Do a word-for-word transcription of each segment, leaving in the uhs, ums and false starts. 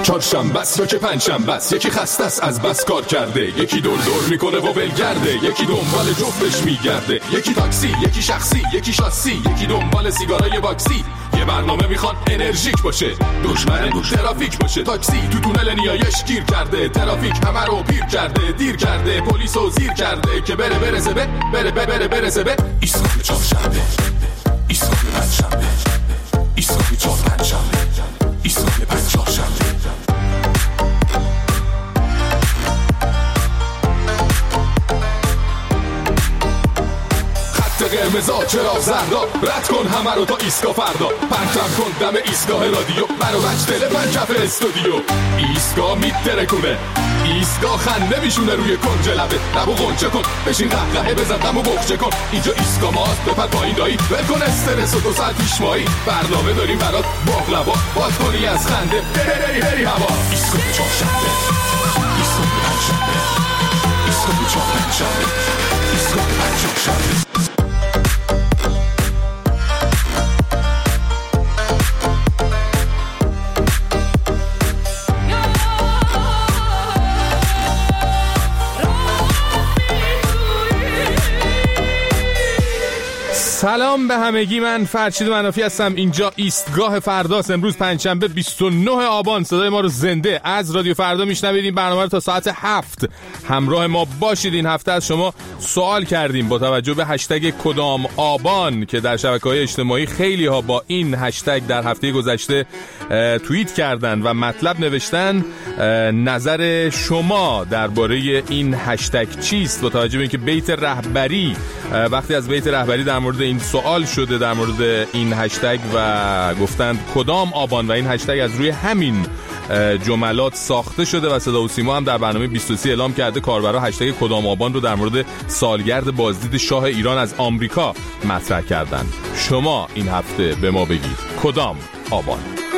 چهارشنبه است یا که پنجشنبه است، یکی خسته است از بس کار کرده، یکی دور دور میکنه و ولگرده، یکی دنبال جفتش میگرده، یکی تاکسی، یکی شخصی، یکی شاسی، یکی دنبال سیگارای باکسی. یه برنامه میخواد انرژیک باشه، دشمن ترافیک باشه. تاکسی تو تونل نیایش گیر کرده، ترافیک همه رو پیر کرده، دیر کرده، پلیسو زیر کرده که بره برسه به بره بره بره برسه به ایستگاه چهارشنبه، ایستگاه پنجشنبه، ایستگاه چهار پنجشنبه، ایستگاه پنج چهارشنبه. قرمزا چرا زردا، رد کن همه رو تا ایستگاه فردا، پرچم کن دم ایستگاه رادیو، برو بچ تلفن کف استودیو. ایستگاه میترکونه، ایستگاه خنده میشونه روی کنج لبه، لبو غنچه کن بشین قهقهه بزن دمو بخچه کن. اینجا ایستگاه ماست بپر پایین دایی، ول کن استرس و دو ساعت پیش مایی، برنامه داریم برات باقلوا، باز کنی از خنده هری هری هوا. ایستگاه چهارشنبه، ایستگاه پنجشنبه، ایستگاه چهار پنجشنبه، ایستگاه پنج چهارشنبه. سلام به همگی، من فرشید منافی هستم. اینجا ایستگاه فرداست. امروز پنجشنبه بیست و نه آبان. صدای ما رو زنده از رادیو فردا میشنوید. این برنامه رو تا ساعت هفت همراه ما باشید. این هفته از شما سوال کردیم با توجه به هشتگ کدام آبان که در شبکه‌های اجتماعی خیلی ها با این هشتگ در هفته گذشته توییت کردن و مطلب نوشتن. نظر شما درباره این هشتگ چیست؟ با توجه به اینکه بیت رهبری، وقتی از بیت رهبری در مورد این سوال شده در مورد این هشتگ و گفتند کدام آبان و این هشتگ از روی همین جملات ساخته شده و صدا و سیما هم در برنامه بیست و سه اعلام کرده کاربرا هشتگ کدام آبان رو در مورد سالگرد بازدید شاه ایران از آمریکا مطرح کردن. شما این هفته به ما بگید کدام آبان؟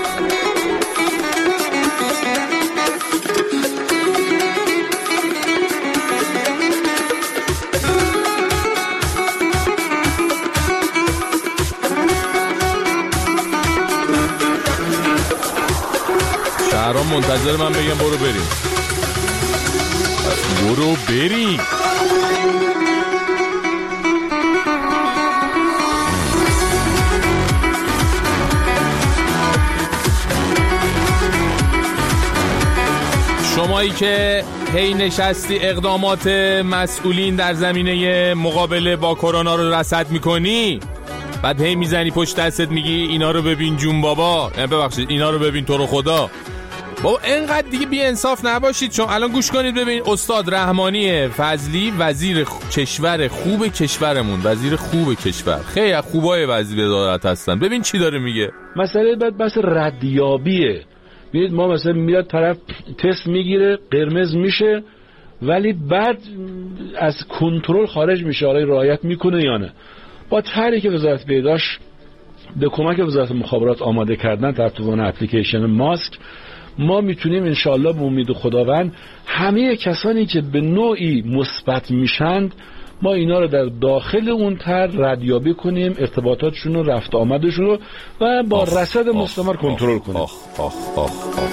شهرام منتظر من بگم برو بریم. برو بریم. شمایی که هی نشستی اقدامات مسئولین در زمینه مقابله با کرونا رو رصد میکنی، بعد هی میزنی پشت دستت میگی اینا رو ببین جون بابا، ببخشید اینا رو ببین تو رو خدا. بابا اینقدر دیگه بی انصاف نباشید. چون الان گوش کنید ببینید، استاد رحمانی فضلی وزیر کشور خوب کشورمون، وزیر خوب کشور، خیلی خوبای وزیر وزارت هستن، ببین چی داره میگه. مسئله بعد بحث ردیابیه. ببینید ما مثلا میاد طرف تست میگیره قرمز میشه ولی بعد از کنترل خارج میشه، آره رعایت میکنه یا نه. با طرحی که وزارت بهداشت به کمک وزارت مخابرات آماده کردن در توان اپلیکیشن ماسک، ما میتونیم انشالله به امید خداوند همه کسانی که به نوعی مثبت میشند ما اینا رو در داخل اون طرح ردیابی کنیم، ارتباطاتشون رو، رفت آمدشون رو و با آخ رصد آخ مستمر کنترل کنیم. آخ آخ آخ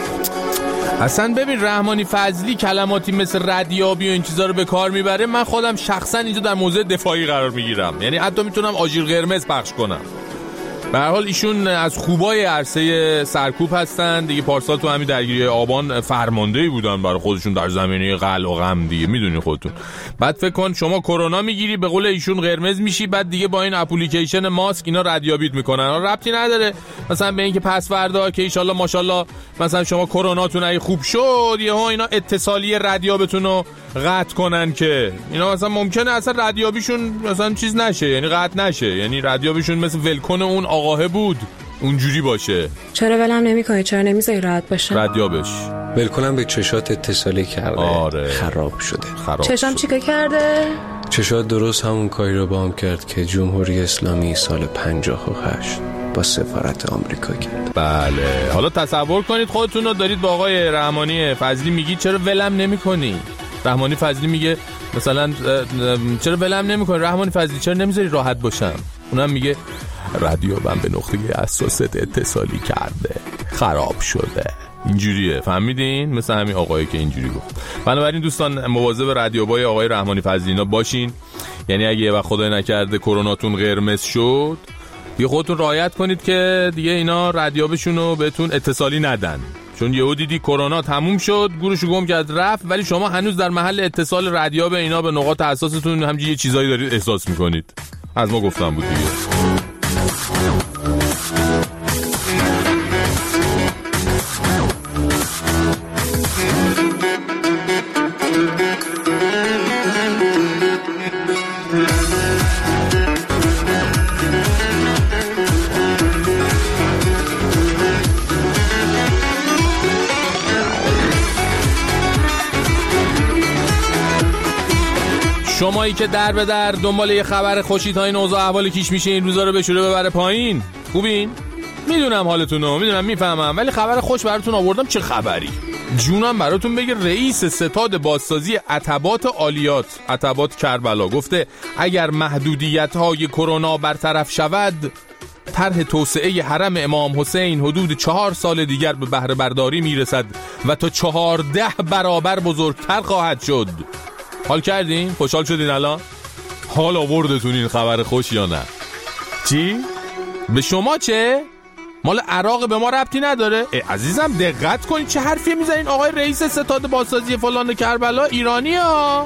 آخ. اصلا ببین رحمانی فضلی کلماتی مثل ردیابی و این چیزا رو به کار میبره، من خودم شخصا اینجا در موضع دفاعی قرار میگیرم، یعنی حتی میتونم آژیر قرمز پخش کنم. به هر حال ایشون از خوبای عرصه سرکوب هستن دیگه. پارسال تو همین درگیری آبان فرماندهی بودن برای خودشون در زمینه قلع و غم دیگه، میدونی خودتون. بعد فکر کن شما کرونا میگیری، به قول ایشون قرمز میشی، بعد دیگه با این اپلیکیشن ماسک اینا ردیابیت میکنن. ربطی نداره مثلا به اینکه پس فردا که ان شاءالله ماشاءالله مثلا شما کروناتون اگه خوب شد یهو اینا اتصالی ردیابتون رو قطع کنن، که اینا مثلا ممکنه اصلا ردیابیشون مثلا چیز نشه، یعنی قطع نشه، یعنی ردیابیشون مثل ولکن اون آقاه بود اونجوری باشه. چرا ولم نمی‌کنی؟ چرا نمیذاری راحت باشه؟ ردیابش ولکنم به چشات اتصالی کرده. آره. خراب شده. خراب چشام چیکار کرده؟ چشات درست همون کاری رو با هم کرد که جمهوری اسلامی سال پنجاه و هشت با سفارت آمریکا کرد. بله. حالا تصور کنید خودتون رو دارید با آقای رحمانی فضلی میگید چرا ولم نمی‌کنی؟ رحمانی فضلی میگه مثلا چرا ولم نمی‌کنی رحمانی فضلی، چرا نمیذاری راحت باشم؟ اونم میگه رادیو من به نقطه حساست اتصالی کرده، خراب شده. اینجوریه، فهمیدین؟ مثل همین آقایی که اینجوری گفت. بنابراین دوستان مواظب رادیوبای آقای رحمانی فضلینا باشین. یعنی اگه یه وقت خدای نکرده کروناتون قرمز شد، دیگه خودتون رعایت کنید که دیگه اینا رادیوبشون رو بهتون اتصالی ندن، چون یهو دیدی کرونا تموم شد، گورشو گم کرد رفت، ولی شما هنوز در محل اتصال رادیوب اینا به نقاط حساستون همینجوری یه چیزایی دارید احساس میکنید. از ما گفتم بود دیگه. شمایی که در به در دنبال یه خبر خوشی تا این اوضاع احوال کیش میشه این روزا رو بشوره ببره پایین، خوبین؟ میدونم حالتونو، میدونم، میفهمم، ولی خبر خوش براتون آوردم. چه خبری؟ جونم براتون بگه رئیس ستاد بازسازی عتبات عالیات عتبات کربلا گفته اگر محدودیت‌های کرونا برطرف شود، طرح توسعه حرم امام حسین حدود چهار سال دیگر به بهره برداری میرسد و تا چهارده برابر بزرگتر خواهد شد. حال کردین؟ خوشحال شدین الان؟ حال آوردتون این خبر خوش یا نه؟ چی؟ به شما چه؟ مال عراق به ما ربطی نداره؟ عزیزم دقت کنید چه حرفی میزنین. آقای رئیس ستاد بازسازی فلان کربلا ایرانی ها.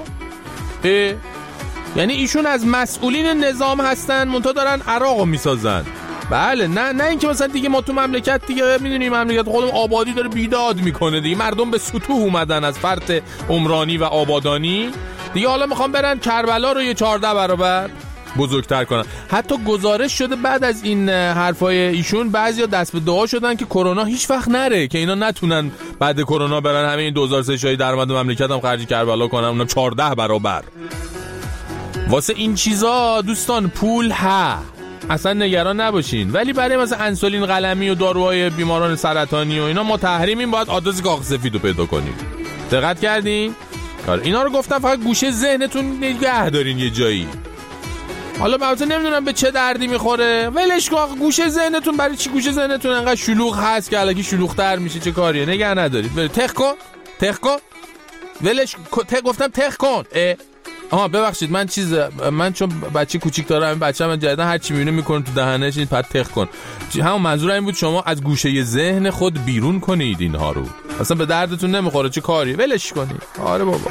یعنی ایشون از مسئولین نظام هستن منتها دارن عراقو میسازن. بله، نه نه اینکه مثلا دیگه ما تو مملکت دیگه میدونیم مملکت خودمون آبادی داره بیداد میکنه دیگه، مردم به سطوح اومدن از فرط عمرانی و آبادانی دیگه، حالا میخوام برن کربلا رو یه چهارده برابر بزرگتر کنن. حتی گزارش شده بعد از این حرفای ایشون بعضیا دست به دعا شدن که کرونا هیچ وقت نره، که اینا نتونن بعد کرونا برن همه این دو هزار و سه شای درآمد مملکت هم خرج کربلا کنن، اونم چهارده برابر. واسه این چیزا دوستان پول ها، اصلا نگران نباشین. ولی برای مثلا انسولین قلمی و داروهای بیماران سرطانی و اینا ما تحریمیم، باید آدرس کاغذ سفید رو پیدا کنیم. دقت کردین؟ اینا رو گفتم فقط گوشه ذهنتون نگه دارین یه جایی. حالا البته نمیدونم به چه دردی میخوره، ولش کن. گوشه ذهنتون برای چی گوشه ذهنتون انقدر شلوغ هست که الکی شلوغ‌تر میشه؟ چه کاریه؟ نگه ندارید. تخ کن تخ کن ولش ت... گفتم تخ کن. آها ببخشید، من چیز من چون بچه کوچیک دارم، بچه‌م من جدیدا هر چی میبینه میکنه تو دهنش، این پد تخ کن. همون منظورم این بود شما از گوشه ذهن خود بیرون کنید اینها رو، اصلا به دردتون نمیخوره. چه کاریه؟ ولش کنید. آره بابا.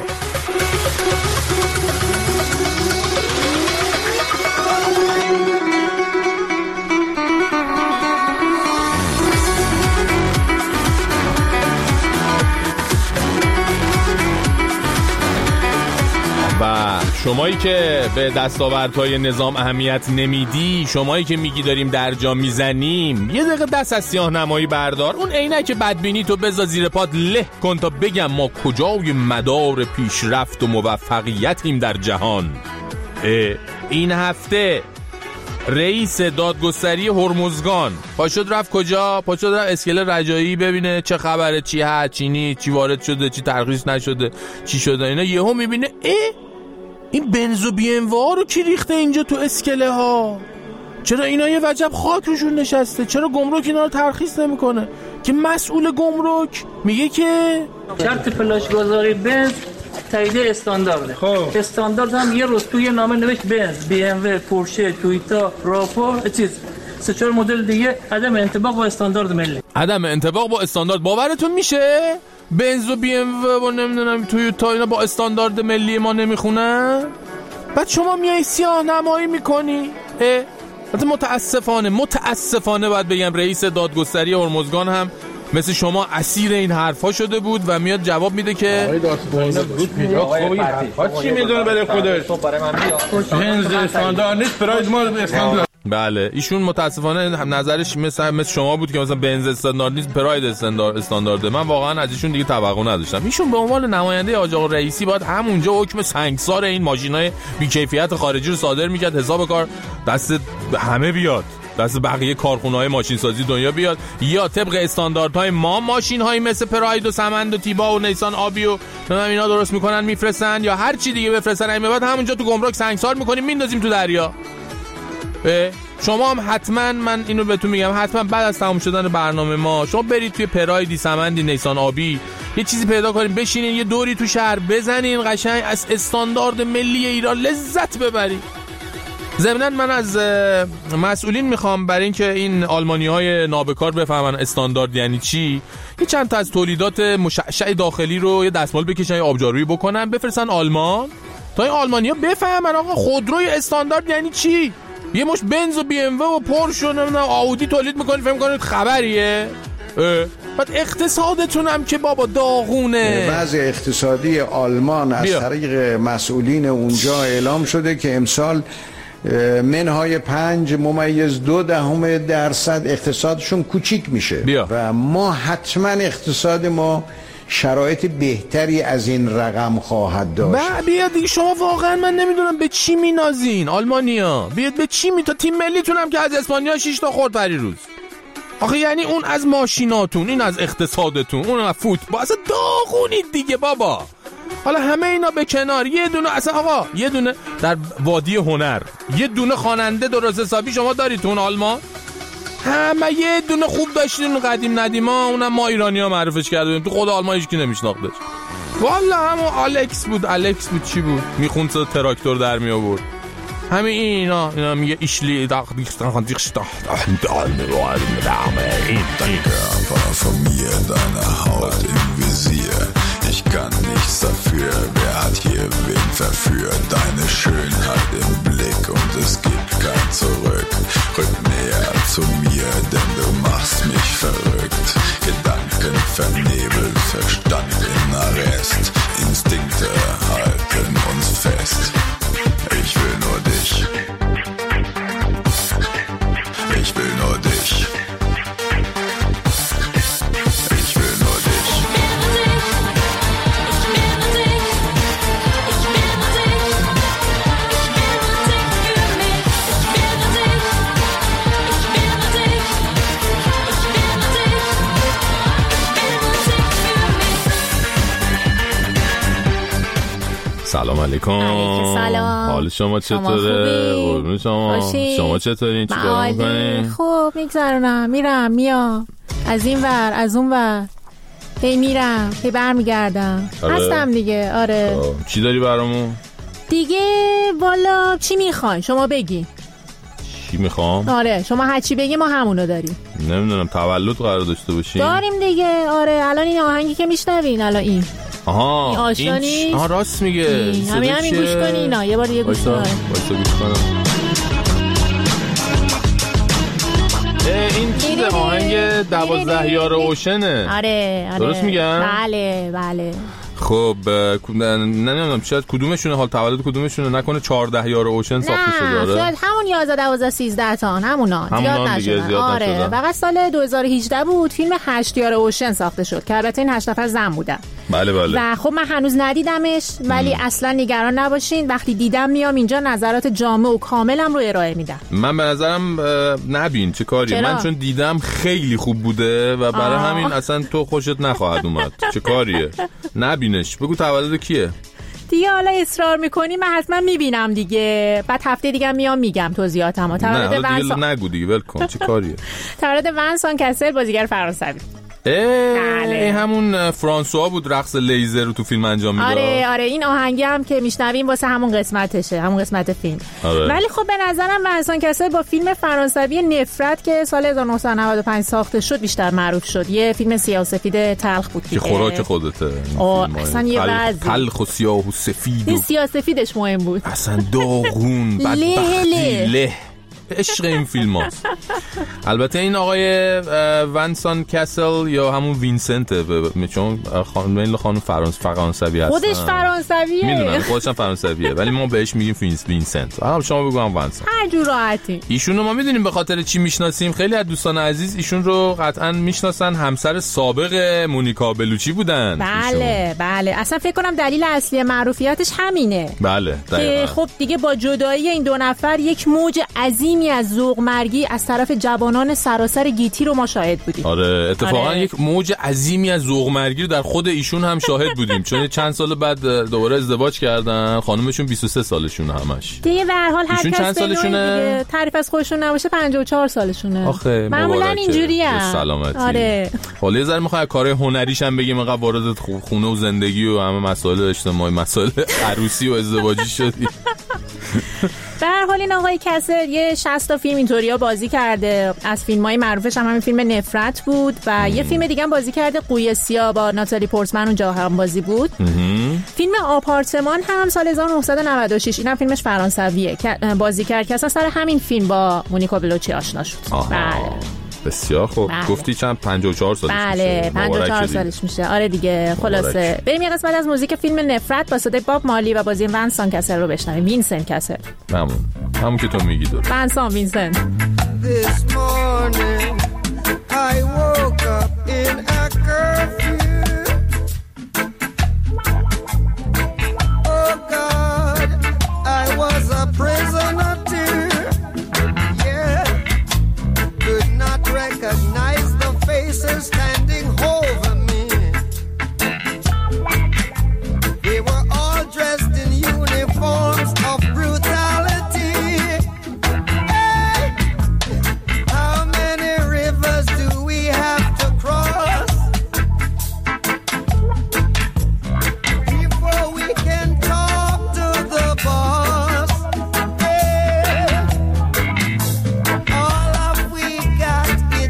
و شمایی که به دستاوردهای نظام اهمیت نمیدی، شمایی که میگی داریم درجا میزنیم، یه دقیقه دست از سیاه نمایی بردار، اون عینک بدبینی تو بذار زیر پات، له کن تا بگم ما کجای مدار پیشرفت و موفقیتیم در جهان. این هفته رئیس دادگستری هرمزگان پاشد رفت کجا؟ پاشد رفت اسکله رجایی ببینه چه خبره، چی هست، چی نیست، چی وارد شده، چی ترخیص نشده، چی شده. اینا یهو میبینه اه این بنزو بی ام و رو کی ریخته اینجا تو اسکله ها؟ چرا اینا یه وجب خاک روشون نشسته؟ چرا گمرک اینا رو ترخیص نمیکنه؟ که مسئول گمرک میگه که شرط فلاش گذاری بنز تایید استاندارده. خب استاندارد هم یه روز توی نامه نوشت بنز، بی ام و، پورشه، تویوتا، راپو، چیز سه چهار مدل دیگه عدم انطباق با استاندارد ملی. عدم انطباق با استاندارد باورتون میشه؟ بنز و بی ام و نمیدونم تویوتا اینا با استاندارد ملی ما نمیخونن؟ بعد شما میای سیاه نمایی میکنی؟ البته متاسفانه متاسفانه باید بگم رئیس دادگستری هرمزگان هم مثل شما اسیر این حرفا شده بود و میاد جواب میده که آقای دادگستری چی میدونه برای خودش؟ بنز استاندارد نیست، پراید ما استاندارد. بله ایشون متاسفانه نظرش مثل مثل شما بود که مثلا بنز استاندارد نیست، پراید استاندارد استاندارده. من واقعا از ایشون دیگه توقع نداشتم. ایشون به عنوان نماینده حاج آقا رئیسی باید همونجا حکم سنگسار این ماشینای بی‌کیفیت خارجی رو صادر میکرد، حساب کار دست همه بیاد، دست بقیه کارخونه‌های ماشین سازی دنیا بیاد، یا طبق استانداردهای ما ماشین‌هایی مثل پراید و سمند و تیبا و نیسان آبی و اینا درست میکنن میفرستن، یا هر چی دیگه بفرستن، این بعد همونجا تو گمرک سنگسار میکنیم میندازیم تو دریا. شما هم حتما، من اینو بهتون میگم، حتما بعد از تمام شدن برنامه ما شما برید توی پرایدی، سمندی، نیسان آبی، یه چیزی پیدا کنین، بشینین یه دوری تو شهر بزنین، قشنگ از استاندارد ملی ایران لذت ببرید. ضمناً من از مسئولین میخوام برای اینکه این آلمانی‌های نابکار بفهمن استاندارد یعنی چی، یه چند تا از تولیدات مشعشع داخلی رو یه دستمال بکشن، یه آبجارویی بکنن، بفرستن آلمان تا این آلمانی‌ها بفهمن آقا خودروی استاندارد یعنی چی. یه مش بنز و بی ام و پورش و نمیدونم آودی تولید میکنید، فهم کنید خبریه. بعد اقتصادتون هم که بابا داغونه. بعضی اقتصادی آلمان از بیا. طریق مسئولین اونجا اعلام شده که امسال منهای پنج ممیز دو دهم درصد اقتصادشون کوچیک میشه بیا. و ما حتما اقتصاد ما شرایط بهتری از این رقم خواهد داشت. بیاد دیگه، شما واقعا من نمیدونم به چی مینازین آلمانیا، بیاد به چی می تا تیم ملیتون هم که از اسپانیا شش تا خورد پری روز. آخه یعنی اون از ماشیناتون، این از اقتصادتون، اون از فوتبال، اصلا داغونید دیگه بابا. حالا همه اینا به کنار، یه دونه اصلا آقا یه دونه در وادی هنر یه دونه خواننده درست حسابی شما دارید تو اون آلمان؟ همه یه دونه خوب داشتین قدیم ندیما، اونم ما ایرانی‌ها معرفش کردیم، تو خود آلمان هیچ کی نمیشناختش. والله همون الکس بود، الکس بود چی بود میخوند تراکتور در می آورد. همه اینا اینا میگه ایشلی داخ دیگه دیگه داخ دال میوارد دامه این von mir deine Haut im Visier. Ich kann nichts dafür, wer hat hier wen verführt? Deine Schönheit im Blick und es gibt kein Zurück. Rück näher zu mir, denn du machst mich verrückt. Gedanken vernebelt, Verstand in Arrest. Instinkte halten uns fest. Ich will nur dich. Ich will nur dich. سلام علیکم. سلام. حال شما چطوره؟ قربون شما. شما چطورین؟ چیکار می‌کنین؟ خوب میگذرونم، میرم میام از این ور از اون ور، هی میرم هی برمیگردم. آره. هستم دیگه. آره. آه. چی داری برامون؟ دیگه والا چی میخواین شما بگی؟ چی میخوام؟ آره شما هر چی بگی ما همونو داریم. نمیدونم تولد قرار داشته باشیم. داریم دیگه. آره الان این آهنگی که میشنوین الان این آها این آشنا نیست؟ آها راست میگه. همین همین گوش کنی اینا یه بار یه گوش کن. وایسا گوش کنم. این چیز آهنگ دوازده یار اوشنه. آره آره درست میگم؟ بله بله. خب نمیدونم شاید کدومشونه، حال تولد کدومشونه، نکنه چهارده یار اوشن ساخته شده؟ نه شاید همون یازده دوازده سیزده تا همونا زیاد نشده. آره فقط سال دو هزار و هجده بود فیلم هشت یار اوشن ساخته شد که البته این هشت نفر زن بودن. بله بله. و خب من هنوز ندیدمش ولی ام. اصلا نگران نباشین، وقتی دیدم میام اینجا نظرات جامع و کاملم رو ارائه میدم. من به نظرم نبین چه کاریه. من چون دیدم خیلی خوب بوده و برای آه. همین اصلا تو خوشت نخواهد اومد. چه کاریه؟ نبینش. بگو تولد کیه؟ دیگه حالا اصرار میکنی من حتما میبینم دیگه، بعد هفته دیگه میام میگم توضیحاتمو. تولد ونسان نگو دیگه ول کن. چه کاریه؟ تولد ونسان کسل بازیگر فرانسوی. ای همون فرانسوا بود رقص لیزر رو تو فیلم انجام میداد. آره آره این آهنگی هم که میشنویم واسه همون قسمتشه، همون قسمت فیلم. آره. ولی خب به نظرم ونسان کسل با فیلم فرانسوی نفرت که سال هزار و نهصد و نود و پنج ساخته شد بیشتر معروف شد. یه فیلم سیاه‌وسفید تلخ بود که خوراک خودته. اصلا یه وضعی تلخ و سیاه و سفید و سیاه‌سفیدش مهم بود. اصلا داغون بدبختی له عشق این فیلم هاست. البته این آقای ونسان کسل یا همون وینسنته، چون خانم خانم فرانس فرانسوی هست، خودش فرانسویه، میدونم خودش هم فرانسویه ولی ما بهش میگیم وینسنت. حالا شما بگو هم ونسان. هر جور راحتی. ایشون رو ما میدونیم به خاطر چی میشناسیم. خیلی از دوستان عزیز ایشون رو قطعا میشناسن، همسر سابق مونیکا بلوچی بودن. بله ایشون. بله اصلا فکر کنم دلیل اصلی معروفیتش همینه. بله که خب دیگه با جدایی این دو نفر یک موج عظیم عظیمی از ذوق مرگی از طرف جوانان سراسر گیتی رو ما شاهد بودیم. آره اتفاقا آره. یک موج عظیمی از ذوق مرگی رو در خود ایشون هم شاهد بودیم، چون چند سال بعد دوباره ازدواج کردن، خانومشون بیست و سه سالشونه همش دیگه. به هر حال هر کس چند سالشونه؟ تعریف از خودشون نباشه پنجاه و چهار سالشونه. آخه معمولا اینجوریه. سلامتی. آره. حالا یه ذره میخوام کار هنریش هم بگیم، انقدر وارد خونه و زندگی و همه مسائل اجتماعی، مسائل عروسی و ازدواجی شدی. به هر حال این آقای کسل یه شصت تا فیلم اینطوریا بازی کرده. از فیلم‌های معروفش هم همین فیلم نفرت بود و ام. یه فیلم دیگه هم بازی کرده، قوی سیاه، با ناتالی پورتمن اونجا هم بازی بود. ام. فیلم آپارتمان هم سال هزار و نهصد و نود و شش، اینم فیلمش فرانسویه، بازی کرد که اصلا سر همین فیلم با مونیکا بلوچی آشنا شد. بله بسیار خوب. بله. گفتی چند پنجاه و چهار سالش بله میشه. پنجاه و چهار سالش میشه. آره دیگه. خلاصه بریم یه قسمت از موزیک فیلم نفرت با صدای باب مالی و بازی ونسان کسل رو بشنویم. وینسن کسل. همون همون که تو میگی درست. ونسان وینسن. This morning I woke up in a curfew. Oh God, I was a prisoner too. Recognize the faces standing over me. They were all dressed in uniforms of brutality. Hey, how many rivers do we have to cross before we can talk to the boss? Hey, all of we got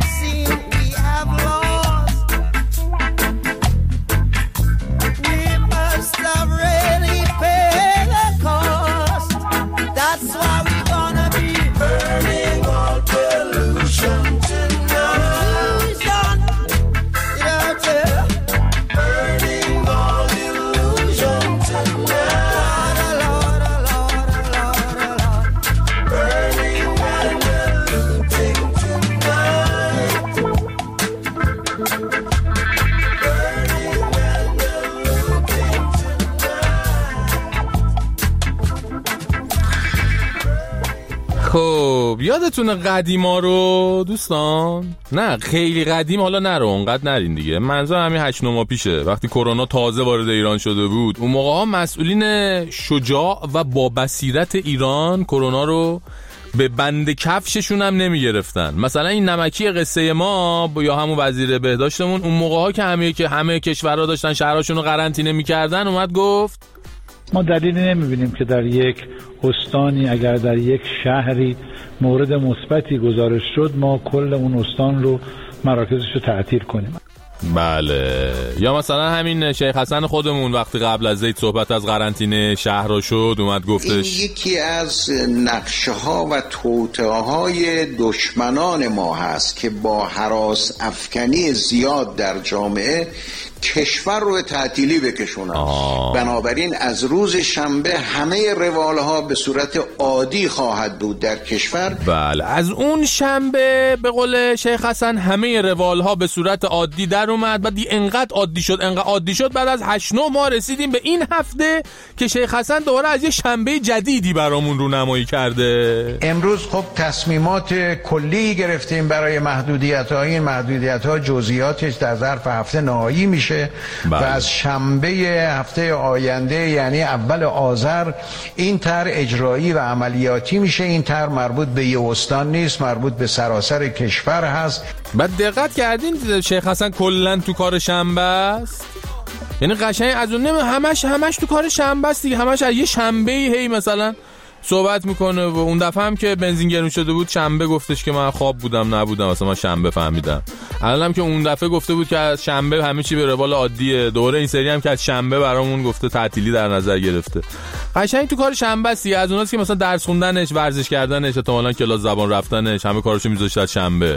خب یادتونه قدیما رو دوستان؟ نه خیلی قدیم، حالا نرو اونقدر نرین دیگه، منظور همین هشت نه ماه پیشه وقتی کرونا تازه وارد ایران شده بود. اون موقع ها مسئولین شجاع و با بصیرت ایران کرونا رو به بند کفششون هم نمی گرفتن. مثلا این نمکی قصه ما یا همون وزیر بهداشتمون اون موقع ها که همه که همه کشورها داشتن شهرهاشون رو قرنطینه می‌کردن، اومد گفت ما دلیلی نمی‌بینیم که در یک استانی اگر در یک شهری مورد مثبتی گزارش شد ما کل اون استان رو مراکزش رو تعطیل کنیم. بله. یا مثلا همین شیخ حسن خودمون وقتی قبل از عید صحبت از قرنطینه شهر شد اومد گفتش این یکی از نقشه ها و توطئه های دشمنان ما هست که با هراس افکنی زیاد در جامعه کشور رو تعطیلی بکشونن. بنابراین از روز شنبه همه روال ها به صورت عادی خواهد بود در کشور. بله از اون شنبه به قول شیخ حسن همه روال ها به صورت عادی در اومد. بعد انقدر عادی شد انقدر عادی شد بعد از هشت نه ماه رسیدیم به این هفته که شیخ حسن دوباره از یه شنبه جدیدی برامون رونمایی کرده. امروز خب تصمیمات کلی گرفتیم برای محدودیت ها. این محدودیت ها جزئیاتش در ظرف هفته نهایی میشه. بله. و از شنبه هفته آینده یعنی اول آذر این طرح اجرایی و عملیاتی میشه. این طرح مربوط به یه استان نیست، مربوط به سراسر کشور هست. بعد دقت کردین شیخ حسن کلا تو کار شنبه است؟ یعنی قشنگ از اون نمی همش همش تو کار شنبه است دیگه، همش از یه شنبه هی مثلا صحبت میکنه. و اون دفعه هم که بنزین گرون شده بود شنبه گفتش که من خواب بودم نبودم، مثلا من شنبه فهمیدم. الانم که اون دفعه گفته بود که از شنبه همه چی به روال عادیه، دوره این سری هم که از شنبه برامون گفته تعطیلی در نظر گرفته. قشنگ تو کار شنبه است دیگه. از اوناست که مثلا درس خوندنش، ورزش کردنش، احتمالاً کلاس زبان رفتنش همه کاراشو میذاشت از شنبه.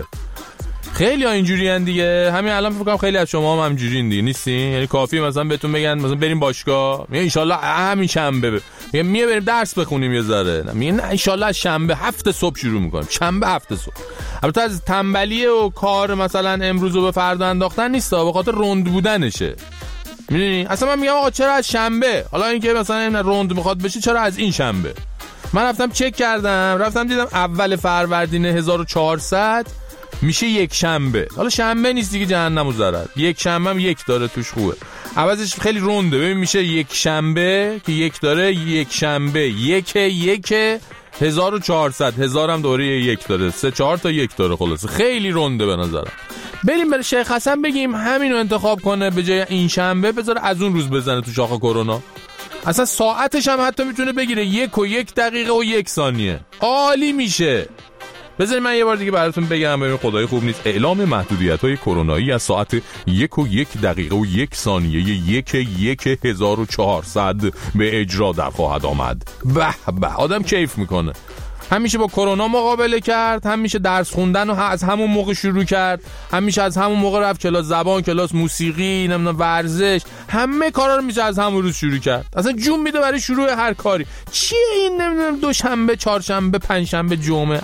خیلی ها اینجوری ان دیگه. همین الان فکر کنم خیلی از شما هم همینجوری دیگه نیستین. یعنی کافی مثلا بهتون بگن مثلا بریم باشگاه، میگه ان شاء الله همین شنبه، میگه میه بریم درس بخونیم یه ذره، میگه نه ان شاء الله شنبه هفت صبح شروع میکنیم، شنبه هفت صبح. البته از تنبلی و کار مثلا امروز رو به فردا انداختن نیست، به خاطر رند بودنشه. میدونی اصلا من میگم آقا چرا از شنبه؟ حالا اینکه مثلا این رند میخواد بشه چرا از این شنبه؟ من رفتم چک کردم، رفتم دیدم اول فروردین هزار و چهارصد میشه یک شنبه. حالا شنبه نیست دیگه، جهنمو زرد، یک شنبه هم یک داره توش، خوبه. عوضش خیلی رونده، ببین میشه یک شنبه که یک داره، یک شنبه یک یک هزار و چهارصد، هزار هم دوره یک داره، سه چهار تا یک داره، خلاصه خیلی رونده به نظرم. بریم برای شیخ حسن بگیم همینو انتخاب کنه به جای این شنبه، بذاره از اون روز بزنه تو شاخ کرونا. اصلا ساعتش هم حتی میتونه بگیره یک و یک دقیقه و یک ثانیه، عالی میشه. بذارید من یه بار دیگه براتون بگم، ببین خدای خوب نیست. اعلام محدودیت‌های کرونایی از ساعت یک و یک دقیقه و یک ثانیه یک یک هزار و چهارصد به اجرا در خواهد آمد. به به، آدم کیف میکنه. هم میشه با کرونا مقابله کرد، هم میشه درس خوندن رو از همون موقع شروع کرد، هم میشه از همون موقع رفت کلاس زبان، کلاس موسیقی، نمیدونم ورزش، همه کارا رو میشه از همون روز شروع کرد. اصلا جون میده برای شروع هر کاری. چیه این نمیدونم دوشنبه، چهارشنبه، پنجشنبه، جمعه؟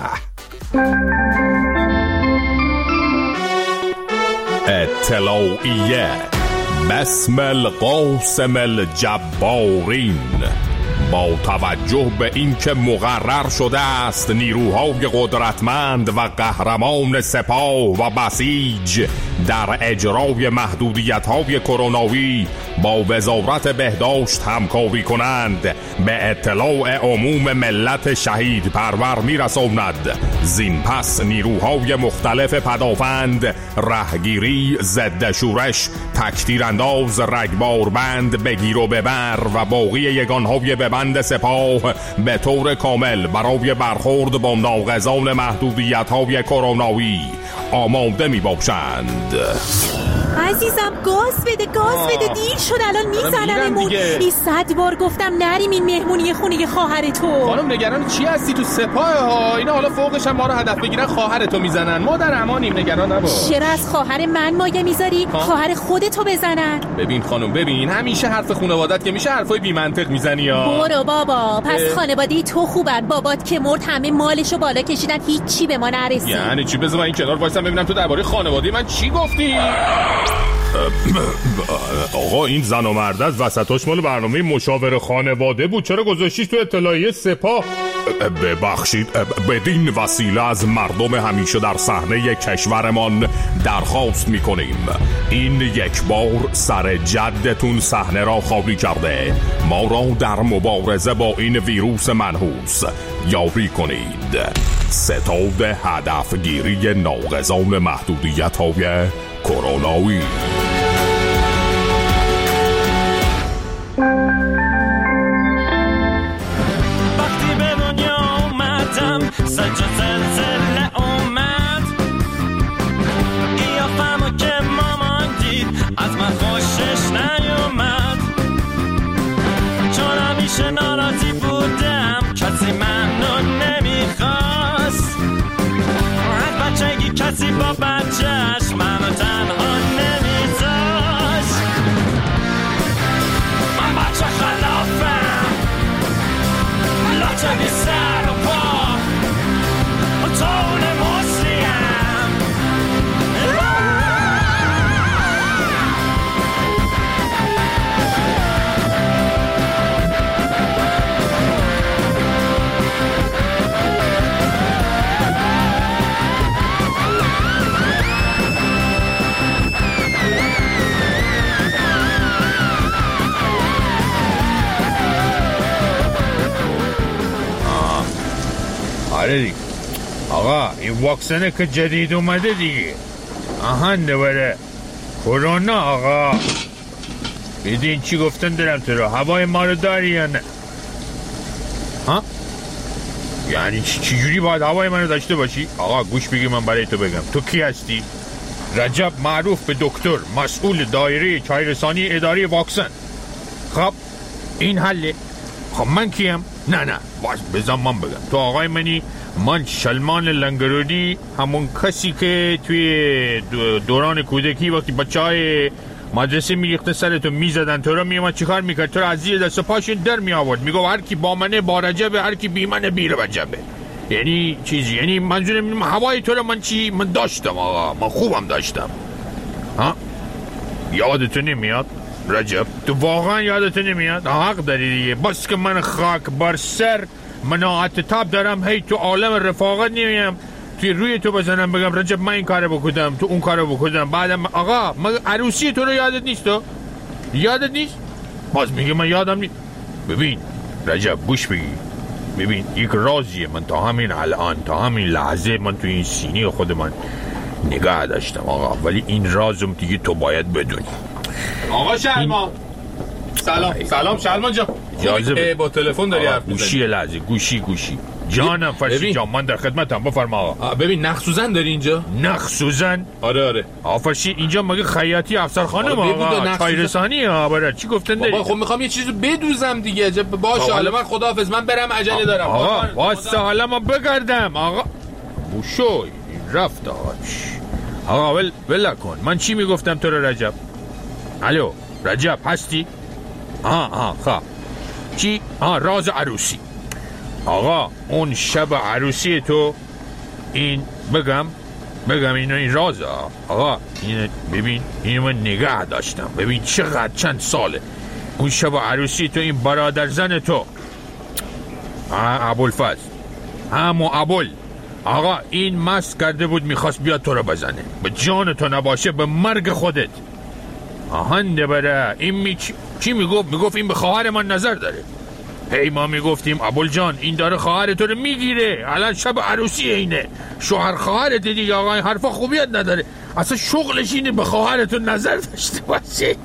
اطلاعیه بسم القاسم الجبارین. با توجه به اینکه مقرر شده است نیروهای قدرتمند و قهرمان سپاه و بسیج در اجرای محدودیت‌های کرونایی با وزارت بهداشت همکاری کنند، به اطلاع عموم ملت شهید پرور می‌رساند. زین پس نیروهای مختلف پدافند، رهگیری، ضد شورش، تکتیرانداز، رگباربند، بگیر و ببر و باقی یگانهای ببند سپاه به طور کامل برای برخورد با ناقضان محدودیت‌های کرونایی آماده می‌باشند. عزیزم گاز بده، گاز بده، دیر شد الان میزنممون. این صد بار گفتم نریم این مهمونی خونه خواهر تو. خانم نگران چی هستی؟ تو سپاه ها اینا، حالا فوقش هم ما رو هدف بگیرن خواهر تو میزنن. ما در امانیم، نگران نباش. چرا از خواهر من مایه میذاری؟ خواهر خودتو بزنن. ببین خانم، ببین همیشه حرف خانوادت که میشه حرفای بی منطق میزنی ها. برو بابا، پس خانواده‌ای تو خوبن. بابات که مرد همه مالشو بالا کشیدن، هیچی به ما نرسید. یعنی چی؟ بذار من این کنار وایسم ببینم تو درباره خانواده من چی گفتی. آقا این زن و مرد از وسطاش مال برنامه مشاور خانواده بود، چرا گذاشتیش تو اطلاعیه سپاه؟ ببخشید، بدین وسیله از مردم همیشه در صحنه کشورمان درخواست میکنیم این یک بار سر جدتون صحنه را خالی کرده ما را در مبارزه با این ویروس منحوس یاری کنید. ستاد هدفگیری ناقضان محدودیت‌های کرونایی. وقتی به دنیا اومدم سجا زلزله اومد، قیافمو که مامان دید از من خوشش نیومد، چون همیشه ناراضی بودم کسی منو نمیخواست، از بچگی کسی با بچهش منو تنها نمیذاشت. من بچه خلافم، لاته بی سر و پا و تون مسلیم. آره دیگه آقا، این واکسنه که جدید اومده دیگه، آهنده بره کرونا. آقا بیدین چی گفتن دارم تو رو، هوای ما رو داری یا نه؟ ها؟ یعنی چی جوری باید هوای من رو داشته باشی؟ آقا گوش بگی من برای تو بگم، تو کی هستی؟ رجب معروف به دکتر، مسئول دایره چایرسانی اداری واکسن. خب این حله. خب من کیم؟ نه نه باش بزن من بگم، تو آقای منی، من سلمان لنگرودی، همون کسی که توی دوران کودکی وقتی بچه های مدرسه میریخته سرتو میزدن تو رو میامد چیکار میکرد؟ تو رو از زیر دست پاشون در میآورد، میگو هر کی با منه با رجبه، هر کی بی منه بی رجبه. یعنی چیزی، یعنی منظورم هوای تو رو من چی من داشتم آقا، من خوبم داشتم. ها یادتو نمیاد رجب؟ تو واقعا یادتو نمیاد؟ حق داری دیگه، بس که من خاک بر سر مناعت تاب دارم، هی تو عالم رفاقت نمیم توی روی تو بزنم بگم رجب من این کارو بکنم تو اون کارو بکنم، بعدم آقا من عروسی تو رو یادت نیست؟ تو یادت نیست؟ باز میگه من یادم نیست. ببین رجب گوش بگی، ببین یک رازیه من تا همین الان تا همین لحظه من تو این سینه خود من نگاه داشتم آقا، ولی این رازم دیگه تو باید بدونی. آقا شلمان سلام سلام شلمان جان، اجازه با تلفن داری حرف میزنی؟ گوشی لحظه گوشی گوشی جانم فرشی جان، من در خدمتم، بفرما آقا. ببین نخ سوزن داری اینجا؟ نخ سوزن؟ آره آره. آفرشی اینجا مگه خیاطی افسر خانم آقا چای رسانی ها برای چی گفتن داری؟ بابا خب میخوام یه چیزو بدوزم دیگه. باشه حالا من خداحافظ، من برم عجله دارم. آقا واسه حالا من بگردم آقا. بوشوی رفت آقا. آقا ول ول کن، من چی میگفتم تو رو رجب؟ الو رجب هستی؟ آها آها خواه چی؟ آها راز عروسی. آقا اون شب عروسی تو این بگم بگم اینو این رازه آقا، این ببین اینو من نگاه داشتم، ببین چقدر چند ساله اون شب عروسی تو این برادر زن تو ابوالفضل همو ابوال آقا این مست کرده بود میخواست بیاد تو رو بزنه، به جان تو نباشه به مرگ خودت. آهنده بره این می چی, چی میگفت؟ میگفت این به خواهر من نظر داره. هی ما میگفتیم ابوال جان این داره خواهر تو رو میگیره، الان شب عروسی اینه، شوهر خواهرت دیگه آقا، این حرفا خوبیت نداره، اصلا شغلش اینه به خواهر تو نظر داشته باشه.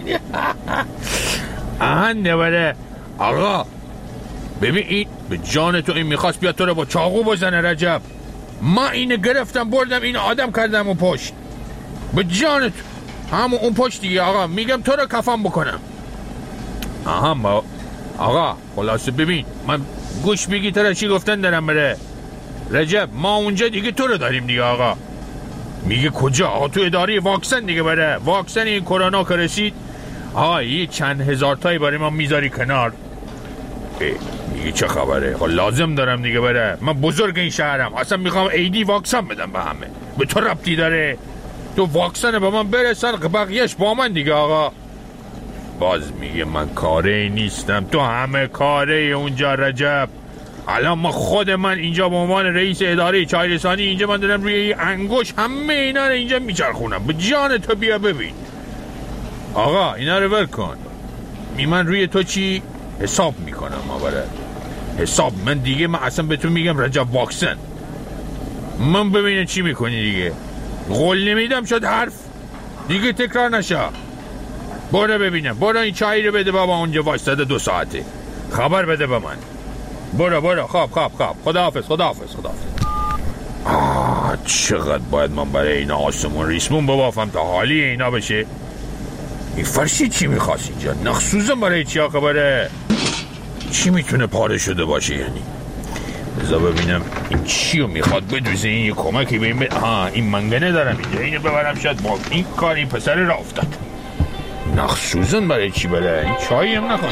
آهنده بره آقا ببین این به جان تو این میخواست بیاد تو رو با چاقو بزنه رجب، ما اینو گرفتم بردم این آدم کردم اون پشت به جان تو، همون اون پشت دیگه آقا، میگم تو رو کفن بکنم. آها ما آقا خلاصه ببین من گوش بگی تو رو چی گفتن دارم بره رجب، ما اونجا دیگه تو رو داریم دیگه آقا. میگه کجا؟ آقا تو اداره واکسن دیگه بره، واکسن این کرونا که رسید آقا یه چند هزار تایی برای ما میذاری کنار. میگه چه خبره؟ خب لازم دارم دیگه بره، من بزرگ این شهرم، اصلا میخوام ایدی واکسن بدم به همه، به تو ربطی داره؟ تو واکسن به من برسن بقیهش با من دیگه آقا. باز میگه من کاره نیستم، تو همه کاره اونجا رجب. الان ما خود من اینجا به عنوان رئیس اداره چای رسانی اینجا من دارم روی انگوش همه اینا رو اینجا میچرخونم، به جان تو بیا ببین آقا اینا رو ور کن. می من روی تو چی حساب میکنم آوره حساب من دیگه، من اصلا به تو میگم رجب واکسن، من ببینه چی میکنی دیگه. قول نمیدم شد حرف دیگه تکرار نشه. برو ببینم، برو این چایی رو بده بابا اونجا وایستاده دو ساعته، خبر بده به من. برو برو خواب خواب خواب خداحافظ خداحافظ خداحافظ. آه چقدر باید من برای اینا آسمون ریسمون ببافم تا حالی اینا بشه. این فرشی چی میخواست اینجا؟ نخصوصم برای چی آقا بره؟ چی میتونه پاره شده باشه یعنی؟ بذار ببینم این چی رو میخواد بدوزه، این یه کمکی به این بده. ها این منگنه دارم اینجا، اینو ببرم شاید با این کار این پسر را افتاد. نخصوصن برای چی بره؟ این چایی هم نخواست.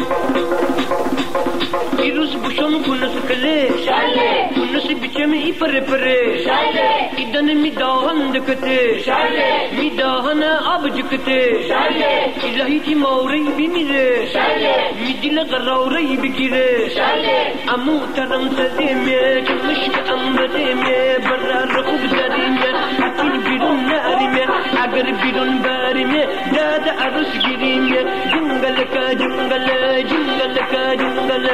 ایروز بوشم کنس کله شاله کنس بیچم ای پره پره شاله ایدن میداهن دکته شاله میداهن آب جکته شاله الهی تی موری بمیره شاله میدیل قراوری بگیره شاله امو ترم سدیمه چمشک امبدیمه برار خوب داریمه اکل بیرون ناریمه اگر بیرون باریمه داد عروس گیریمه جنگلکا جنگل جنگلکا جنگل.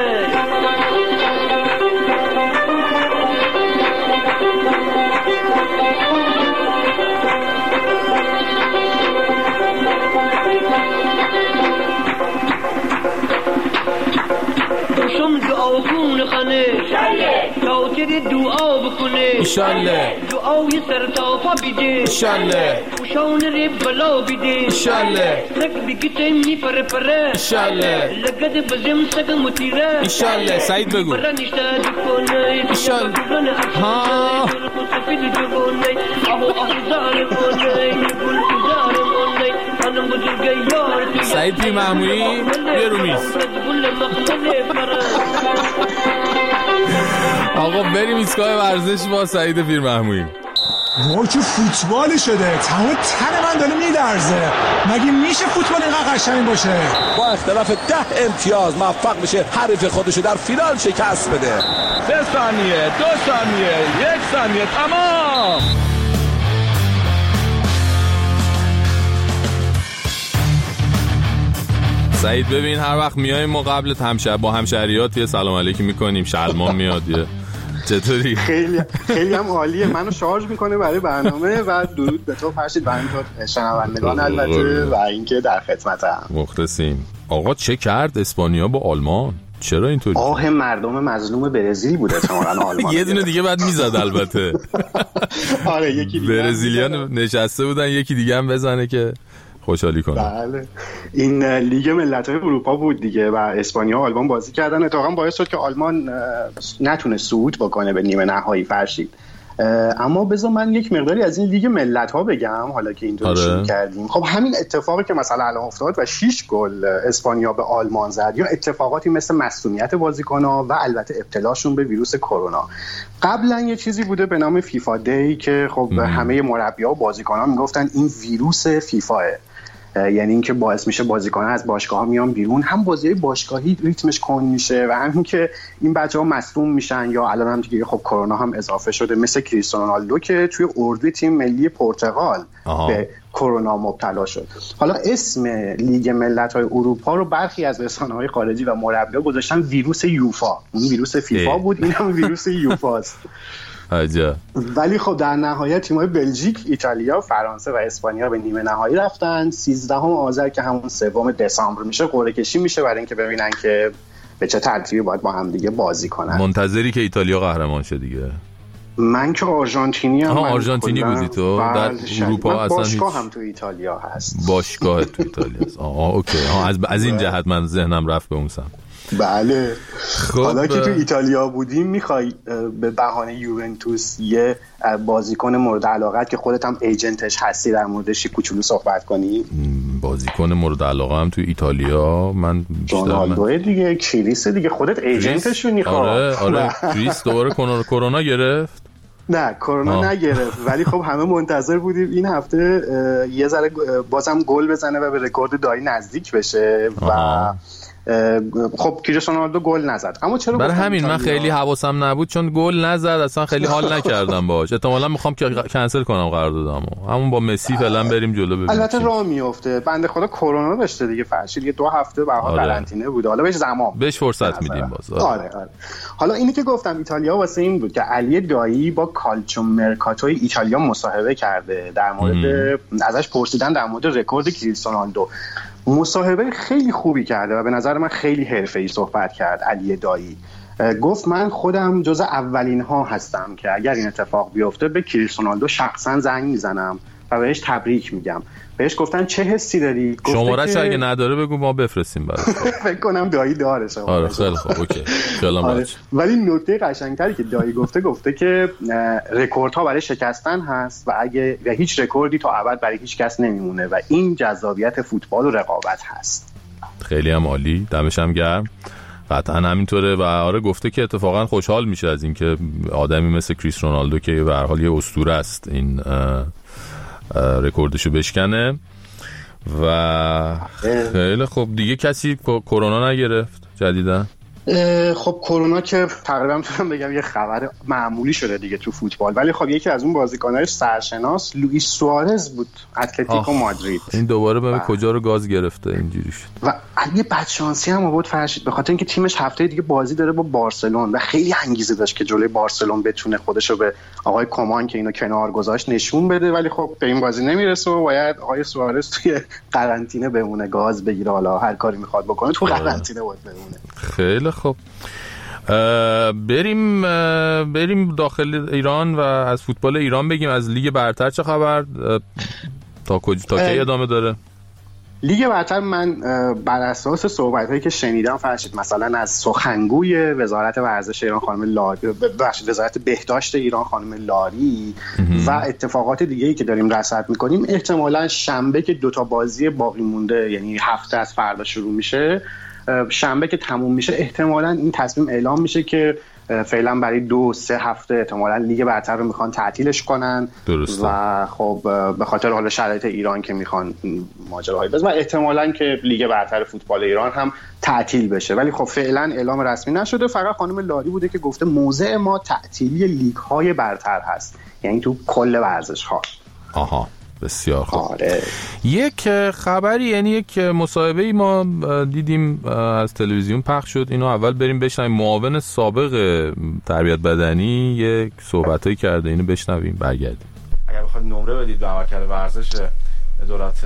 دوشم دعا کن خانه توتر دعا بکنه انشالله، دعای سر تا پا بیده انشالله، خوشان ری بلا بیده انشالله، لگ بگیته می پره پره انشالله، لگد بزم سگ متیره انشالله. سعید بگو انشالله. ها سعید پی محموی یه رو میز. آقا بریم ایستگاه ورزش با سعید پیر محموی. وای چه فوتبالی شده، تمام تن من داره میلرزه. مگه میشه فوتبال اینقدر قشنگ باشه؟ با اختلاف ده امتیاز موفق میشه حریف خودشو در فینال شکست بده. سه ثانیه، دو ثانیه، یک ثانیه، تمام. سعید ببین هر وقت میایم ما قبل همشهر با همشهریات یه سلام علیکی میکنیم، شلمان میاد یه چطوری؟ خیلی خیلی هم عالیه، منو شارژ میکنه برای برنامه و درود به تو فرشید و اینطور شنوندگان البته و اینکه در خدمتم. مخلصیم. آقا چه کرد اسپانیا با آلمان؟ چرا اینطوری؟ آه مردم مظلوم برزیل بوده احتمالاً آلمان. یه دونه دیگه بعد میزد البته. آره یکی دیگه. برزیلیان نشسته بودن یکی دیگه هم بزنه که خوشحالی کنه. بله این لیگ ملت‌های اروپا بود دیگه و اسپانیا و آلمان بازی کردن، اتفاقا باعث شد که آلمان نتونه صعود بکنه به نیمه نهایی فرشید. اما بذار من یک مقداری از این لیگ ملت‌ها بگم حالا که اینطور آره. شروع کردیم. خب همین اتفاقی که مثلا الان افتاد و شش گل اسپانیا به آلمان زد یا اتفاقاتی مثل مصونیت بازیکن‌ها و البته ابتلاشون به ویروس کرونا، قبلا یه چیزی بوده به نام فیفا دی که خب م. همه مربی‌ها و بازیکن‌ها میگفتن این ویروس فیفاه، یعنی اینکه باعث میشه بازیکن‌ها از باشگاه‌ها میان بیرون، هم بازی‌های باشگاهی ریتمش کند میشه و همین که این بچه‌ها مصدوم میشن یا الان هم دیگه خب کرونا هم اضافه شده، مثل کریستیانو رونالدو که توی اردوی تیم ملی پرتغال آها. به کرونا مبتلا شد. حالا اسم لیگ ملت‌های اروپا رو برخی از رسانه‌های خارجی و مربی‌ها گذاشتن ویروس یوفا. اون ویروس فیفا ای. بود، این هم ویروس یوفاست. عجب. ولی خب در نهایت تیم‌های بلژیک، ایتالیا، فرانسه و اسپانیا به نیمه نهایی رفتن. سیزدهم آذر که همون سوم دسامبر میشه قرعه کشی میشه برای اینکه ببینن که به چه ترتیبی باید با هم دیگه بازی کنن. منتظری که ایتالیا قهرمان شه دیگه. من که آرژانتینی ام. آها آرژانتینی بودی تو در اروپا اصلا باشگاه هم تو ایتالیا هست. باشگاه تو ایتالیا هست. آها اوکی. آها از از این جهت من ذهنم رفت به اون سمت. بله. حالا که تو ایتالیا بودیم میخوای به بهانه یوونتوس یه بازیکن مورد علاقت که خودت هم ایجنتش هستی در موردش کوچولو صحبت کنی؟ بازیکن مورد علاقه هم تو ایتالیا من رونالدو دیگه، کریس دیگه، خودت ایجنتشونی خواه. آره آره کریس دوباره کرونا گرفت. نه کرونا نگرفت ولی خب همه منتظر بودیم این هفته یه ذره بازم گل بزنه و به رکورد دایی نزدیک بشه و آها. خب کریستیانو رونالدو گل نزد، اما چرا برای همین من خیلی حواسم نبود چون گل نزد اصلا خیلی حال نکردم باهاش. احتمالاً میخوام که کنسل کنم قراردادمو، همون با مسی فعلا بریم جلو ببینیم. البته راه میفته، بنده خدا کرونا داشته دیگه فرشید، یه دو هفته به حال قرنطینه بود، حالا بهش زمان بهش فرصت میدیم باز. آره آره. حالا اینی که گفتم ایتالیا واسه این بود که علی دایی با کالچو مرکاتوی ایتالیا مصاحبه کرده، در مورد ام. ازش پرسیدن در مورد رکورد کریستیانو رونالدو. مصاحبه خیلی خوبی کرده و به نظر من خیلی حرفه‌ای صحبت کرد علی دایی. گفت من خودم جز اولین ها هستم که اگر این اتفاق بیفته به کریستیانو رونالدو شخصا زنگ میزنم و بهش تبریک میگم. بهش گفتن چه حسی داری؟ شماره‌اش اگه نداره بگو ما بفرستیم براش. فکر کنم دایی داره شماره‌اش. آره خیلی خوب اوکی. خیلی آره. ولی نکته قشنگتری که دایی گفته گفته که رکوردها برای شکستن هست و اگه و هیچ رکوردی تا ابد برای هیچ کس نمیمونه و این جذابیت فوتبال و رقابت هست. خیلی هم عالی، دمش هم گرم. قطعا همینطوره و آره گفته که اتفاقا خوشحال میشه از اینکه آدمی مثل کریس رونالدو که به هر حال یه اسطوره است این رکوردشو بشکنه و خیلی خب دیگه کسی کرونا نگرفت جدیدن. خب کرونا که تقریبا میتونم بگم یه خبر معمولی شده دیگه تو فوتبال، ولی خب یکی از اون بازیکن‌های سرشناس لوئیس سوارز بود، اتلتیکو مادرید. این دوباره به کجا رو گاز گرفته اینجوری شد و یه بدشانسی هم بود فرشید به خاطر اینکه تیمش هفته دیگه بازی داره با بارسلون و خیلی انگیزه داشت که جلوی بارسلون بتونه خودشو به آقای کومان که اینو کنار گذاشت نشون بده، ولی خب به این بازی نمیرسه و باید آقای سوارز توی قرنطینه بمونه، گاز بگیره، حالا هر کاری میخواد بکنه تو قرنطینه باید بمونه. خیلی خب بریم بریم داخل ایران و از فوتبال ایران بگیم. از لیگ برتر چه خبر؟ تا کجا تا کی ادامه داره؟ لیگ برتر من بر اساس صحبت‌هایی که شنیدم فرشید مثلا از سخنگوی وزارت ورزش ایران خانم لاری، بخشید وزارت بهداشت ایران خانم لاری و اتفاقات دیگه‌ای که داریم رصد می‌کنیم، احتمالاً شنبه که دو تا بازی باقی مونده، یعنی هفته از فردا شروع میشه، شنبه که تموم میشه احتمالاً این تصمیم اعلام میشه که فعلا برای دو سه هفته احتمالاً لیگ برتر رو میخوان تعطیلش کنن. درسته. و خب به خاطر حال شرایط ایران که میخوان ماجراهایی بس و احتمالاً که لیگ برتر فوتبال ایران هم تعطیل بشه، ولی خب فعلا اعلام رسمی نشده. فقط خانم لاری بوده که گفته موضع ما تعطیلی لیگ های برتر هست، یعنی تو کل ورزش ها. آها بسیار خوب. آره. یک خبری، یعنی یک مصاحبه‌ای ما دیدیم از تلویزیون پخش شد، اینو اول بریم بشنویم. معاون سابق تربیت بدنی یک صحبتایی کرده، اینو بشنویم برگردیم. اگر بخواید نمره بدید به عملکرد ورزش دولت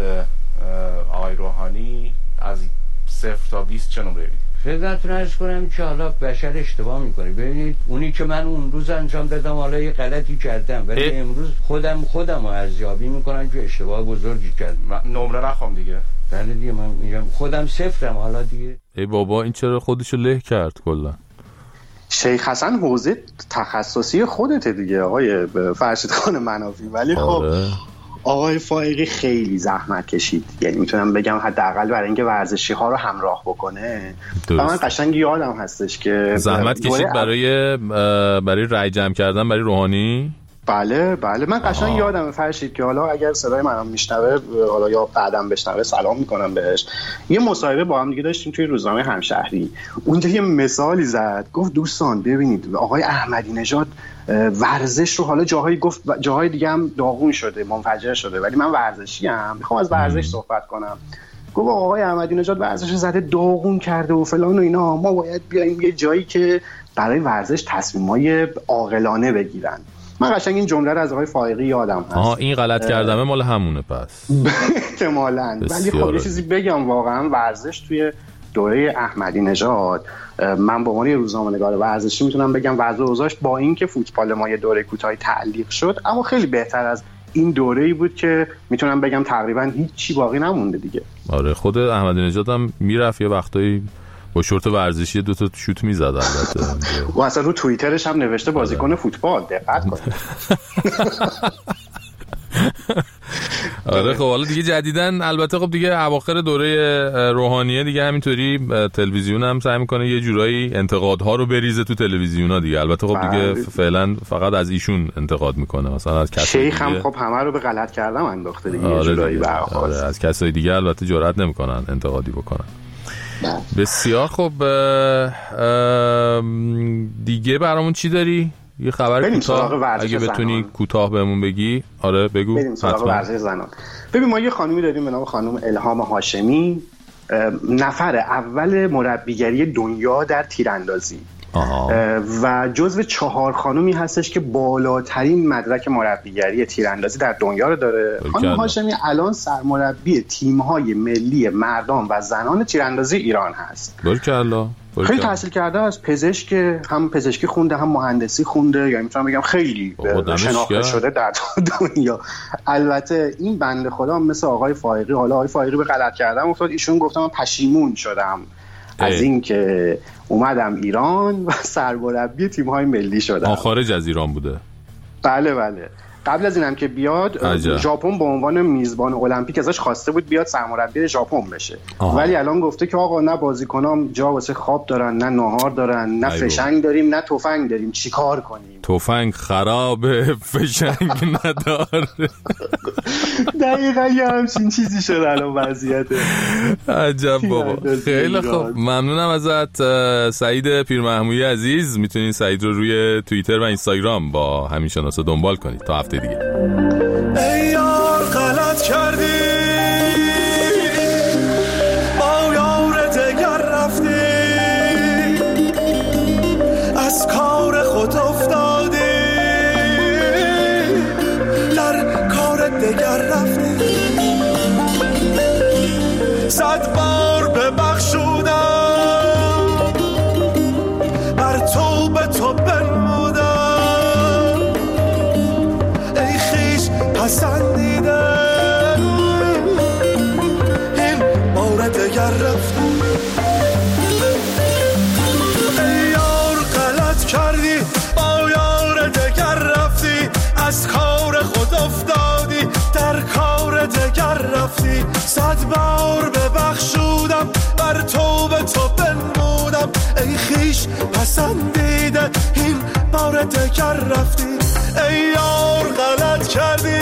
آقای روحانی از صفر تا بیست چه نمره بدید؟ خدمتتون عرض کنم که حالا بشر اشتباه میکنه. ببینید اونی که من اون روز انجام دادم حالا یه غلطی کردم، ولی اه؟ امروز خودم خودم رو ارزیابی میکنم که اشتباه بزرگی کردم. نمره نخوام دیگه. بله دیگه من میگم خودم صفرم حالا دیگه. ای بابا این چرا خودشو له کرد کلا؟ شیخ حسن حوزه تخصصی خودته دیگه آقای فرشید خان منافی، ولی خب آقای فائقی خیلی زحمت کشید، یعنی میتونم بگم حداقل برای اینکه ورزشی ها رو همراه بکنه. و من قشنگ یادم هستش که زحمت کشید برای برای رای جمع کردن برای روحانی. بله بله من قشنگ آه. یادم فرشید که حالا اگر صدای منم میشنوه حالا یا بعدم بشنوه سلام میکنم بهش. یه مصاحبه با هم دیگه داشتیم توی روزنامه همشهری، اونجا یه مثالی زد، گفت دوستان ببینید آقای احمدی نژاد ورزش رو حالا جاهایی گفت جاهای دیگه هم داغون شده منفجر شده، ولی من ورزشی ام میخوام از ورزش صحبت کنم. گفت آقای احمدی نژاد ورزش رو زده داغون کرده و فلان و اینا، ما باید بیایم یه جایی که برای ورزش تصمیمای عاقلانه بگیرن. من قشنگ این جمله رو از آقای فائقی یادم هست. آها این غلط کردمه مال همونه پس. احتمالاً. ولی خب یه چیزی بگم، واقعا ورزش توی دوره احمدی نژاد من به عنوان روزنامه‌نگار ورزشی میتونم بگم وضع اوضاعش با اینکه فوتبال ما یه دوره کوتاهی تعلیق شد، اما خیلی بهتر از این دوره‌ای بود که میتونم بگم تقریبا هیچ چی باقی نمونده دیگه. آره خود احمدی نژاد هم میرفت یه وقتایی با شورت ورزشی دو تا شوت میزد البته. و اصلا رو توییترش هم نوشته بازیکن فوتبال، دقت کنید. آره خب حالا دیگه جدیدن البته خب دیگه اواخر دوره روحانیه دیگه همینطوری تلویزیون هم سعی میکنه یه جورایی انتقادها رو بریزه تو تلویزیونا دیگه. البته خب دیگه فعلا فقط از ایشون انتقاد میکنه، مثلا از کسای شیخ هم خب همه رو به غلط کردن انداخته دیگه. آره یه جورایی آره از کسای دیگه البته جرئت نمیکنن انتقادی بکنن. بسیار خب دیگه برامون چی داری؟ یه خبر کوتاه اگه بتونی کوتاه بهمون بگی. آره بگو. بریم سراغ ورزش زنان. ببین ما یه خانومی داریم به نام خانم الهام هاشمی، نفر اول مربیگری دنیا در تیراندازی و جزو چهار خانومی هستش که بالاترین مدرک مربیگری تیراندازی در دنیا رو داره. خانم هاشمی الان سرمربی تیم‌های ملی مردان و زنان تیراندازی ایران هست. بارکالله. خیلی تحصیل کرده، از پزشک هم پزشکی خونده هم مهندسی خونده، یعنی میتونم بگم خیلی شناخته شده در دنیا. البته این بنده خدا هم مثل آقای فائقی، حالا آقای فائقی به غلط کردم افتاد، ایشون گفتم من پشیمون شدم از این که اومدم ایران و سرمربی تیم‌های ملی شدم. خارج از ایران بوده. بله بله. قبل از اینم که بیاد ژاپن به عنوان میزبان المپیک ازش خواسته بود بیاد سرمربی ژاپن بشه. آه. ولی الان گفته که آقا نه بازیکنام جا واسه خواب دارن، نه ناهار دارن، نه فشنگ داریم، نه تفنگ داریم، چیکار کنیم؟ تفنگ خرابه، فشنگ نداره. دقیقاً یه همچین چیزی شد الان وضعیته. عجب بابا. خیلی خوب، ممنونم ازت سعید پیرمحمودی عزیز. میتونید سعید رو روی توییتر و اینستاگرام با همین شناسا دنبال کنید. تا هفته دیگه. ای یار غلط کردی، با یار دگر رفتی، از کار خود افتادی، در کار دگر رفتی. صد بار ببخشودم، بر تو به تو بنمودم، پسندیدم این بار دگر رفتی. ای یار غلط کردی، با یار دگر رفتی، از کار خود افتادی، در کار دگر رفتی. صد بار ببخشودم، بر تو به تو بنمودم، ای خویش پسندیده بار دگر رفتی ای یار غلط کردی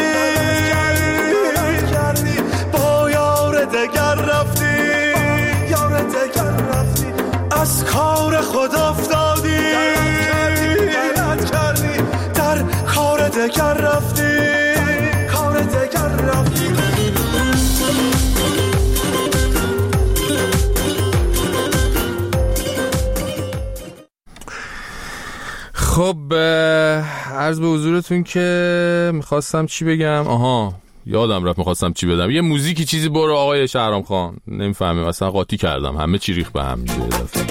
با یار دگر رفتی یار دگر رفتی از کار خود افتادی غلط کردی در کار دگر رفتی کار دگر رفتی. خب عرض به حضورتون که میخواستم چی بگم. آها یادم رفت میخواستم چی بدم. یه موزیکی چیزی برو آقای شهرام خان. نمیفهمیم اصلا قاطی کردم همه چی ریخ به هم میشه دفعه.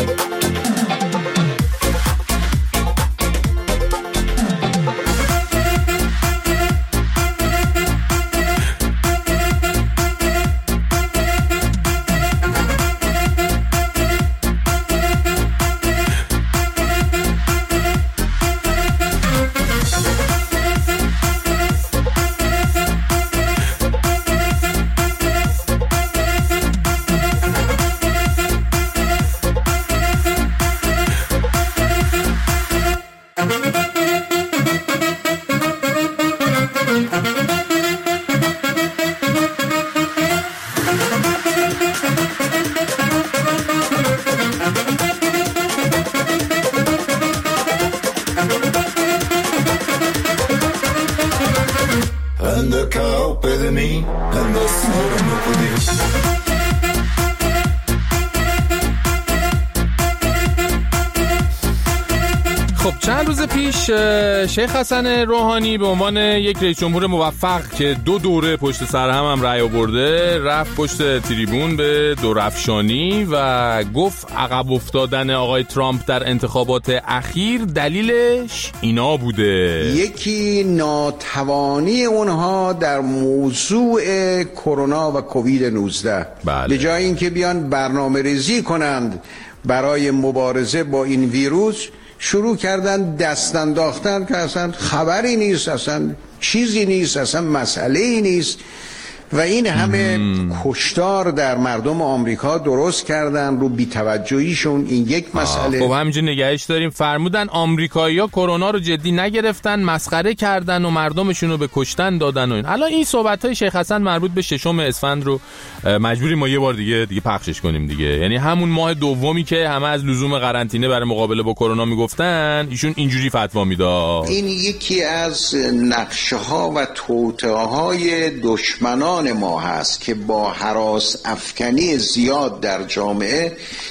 شیخ حسن روحانی به عنوان یک رئیس جمهور موفق که دو دوره پشت سر هم هم رأی آورده رفت پشت تریبون به دورافشانی و گفت عقب افتادن آقای ترامپ در انتخابات اخیر دلیلش اینا بوده. یکی ناتوانی اونها در موضوع کرونا و کووید نوزده. بله. به جای اینکه بیان برنامه ریزی کنند برای مبارزه با این ویروس شروع کردن دست انداختن که اصلا خبری نیست، اصلا چیزی نیست، اصلا مسئله‌ای نیست و این همه مم. کشتار در مردم آمریکا درست کردن رو بی‌توجهیشون این یک مسئله. خب همینجا نگهش داریم. فرمودن آمریکایی‌ها کرونا رو جدی نگرفتن، مسخره کردن و مردمشون رو به کشتن دادن و این. الان این صحبت‌های شیخ حسن مربوط به ششم اسفند رو مجبوریم ما یه بار دیگه دیگه پخشش کنیم دیگه. یعنی همون ماه دومی که همه از لزوم قرنطینه برای مقابله با کرونا میگفتن ایشون اینجوری فتوا میداد. این یکی از نقشه‌ها و توطئه‌های دشمنان ما هست که با هراس افکنی زیاد در جامعه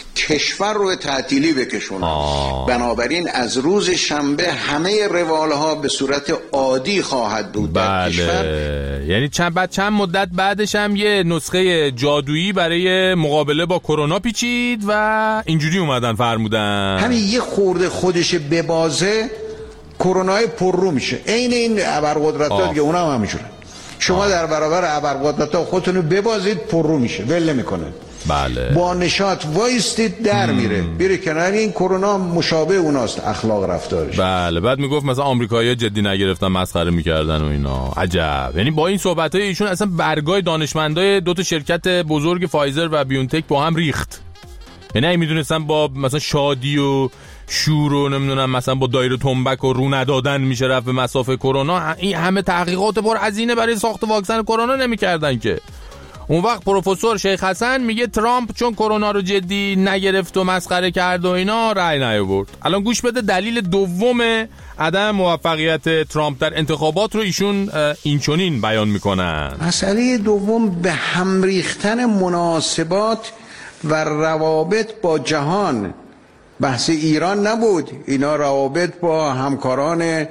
کشور رو تعطیلی بکشونن. بنابراین از روز شنبه همه روالها به صورت عادی خواهد بود در بله. کشور. یعنی چند بعد چند مدت بعدش هم یه نسخه جادویی برای مقابله با کرونا پیچید و اینجوری اومدن فرمودن همین یه خورده خودش ببازه کرونای پررو میشه. عین این ابرقدرت‌ها دیگه اونها هم همینجوره. شما آه. در برابر ابرقدرت‌ها خودتون رو ببازید پررو میشه، ول نمیکنه. بله. با نشاط وایستید در مم. میره بیره کنار. این کرونا مشابه اوناست اخلاق رفتارش. بله. بعد میگفت مثلا آمریکایی‌ها جدی نگرفتن، مسخره میکردن و اینا. عجب. یعنی با این صحبت‌های ایشون اصلا برگای دانشمندای دو تا شرکت بزرگ فایزر و بیونتک با هم ریخت. یعنی میدونستن با مثلا شادی و شور و نمیدونم مثلا با دایره تنبک و رو ندادن میشه رفت به مسافه کرونا. این همه تحقیقات پر هزینه برای ساخت واکسن کرونا نمیکردن که. اون وقت پروفسور شیخ حسن میگه ترامپ چون کرونا رو جدی نگرفت و مسخره کرد و اینا رأی نیاورد. الان گوش بده دلیل دوم عدم موفقیت ترامپ در انتخابات رو ایشون اینچنین بیان میکنن. مسئله دوم به هم ریختن مناسبات و روابط با جهان. بحث ایران نبود، اینا روابط با همکاران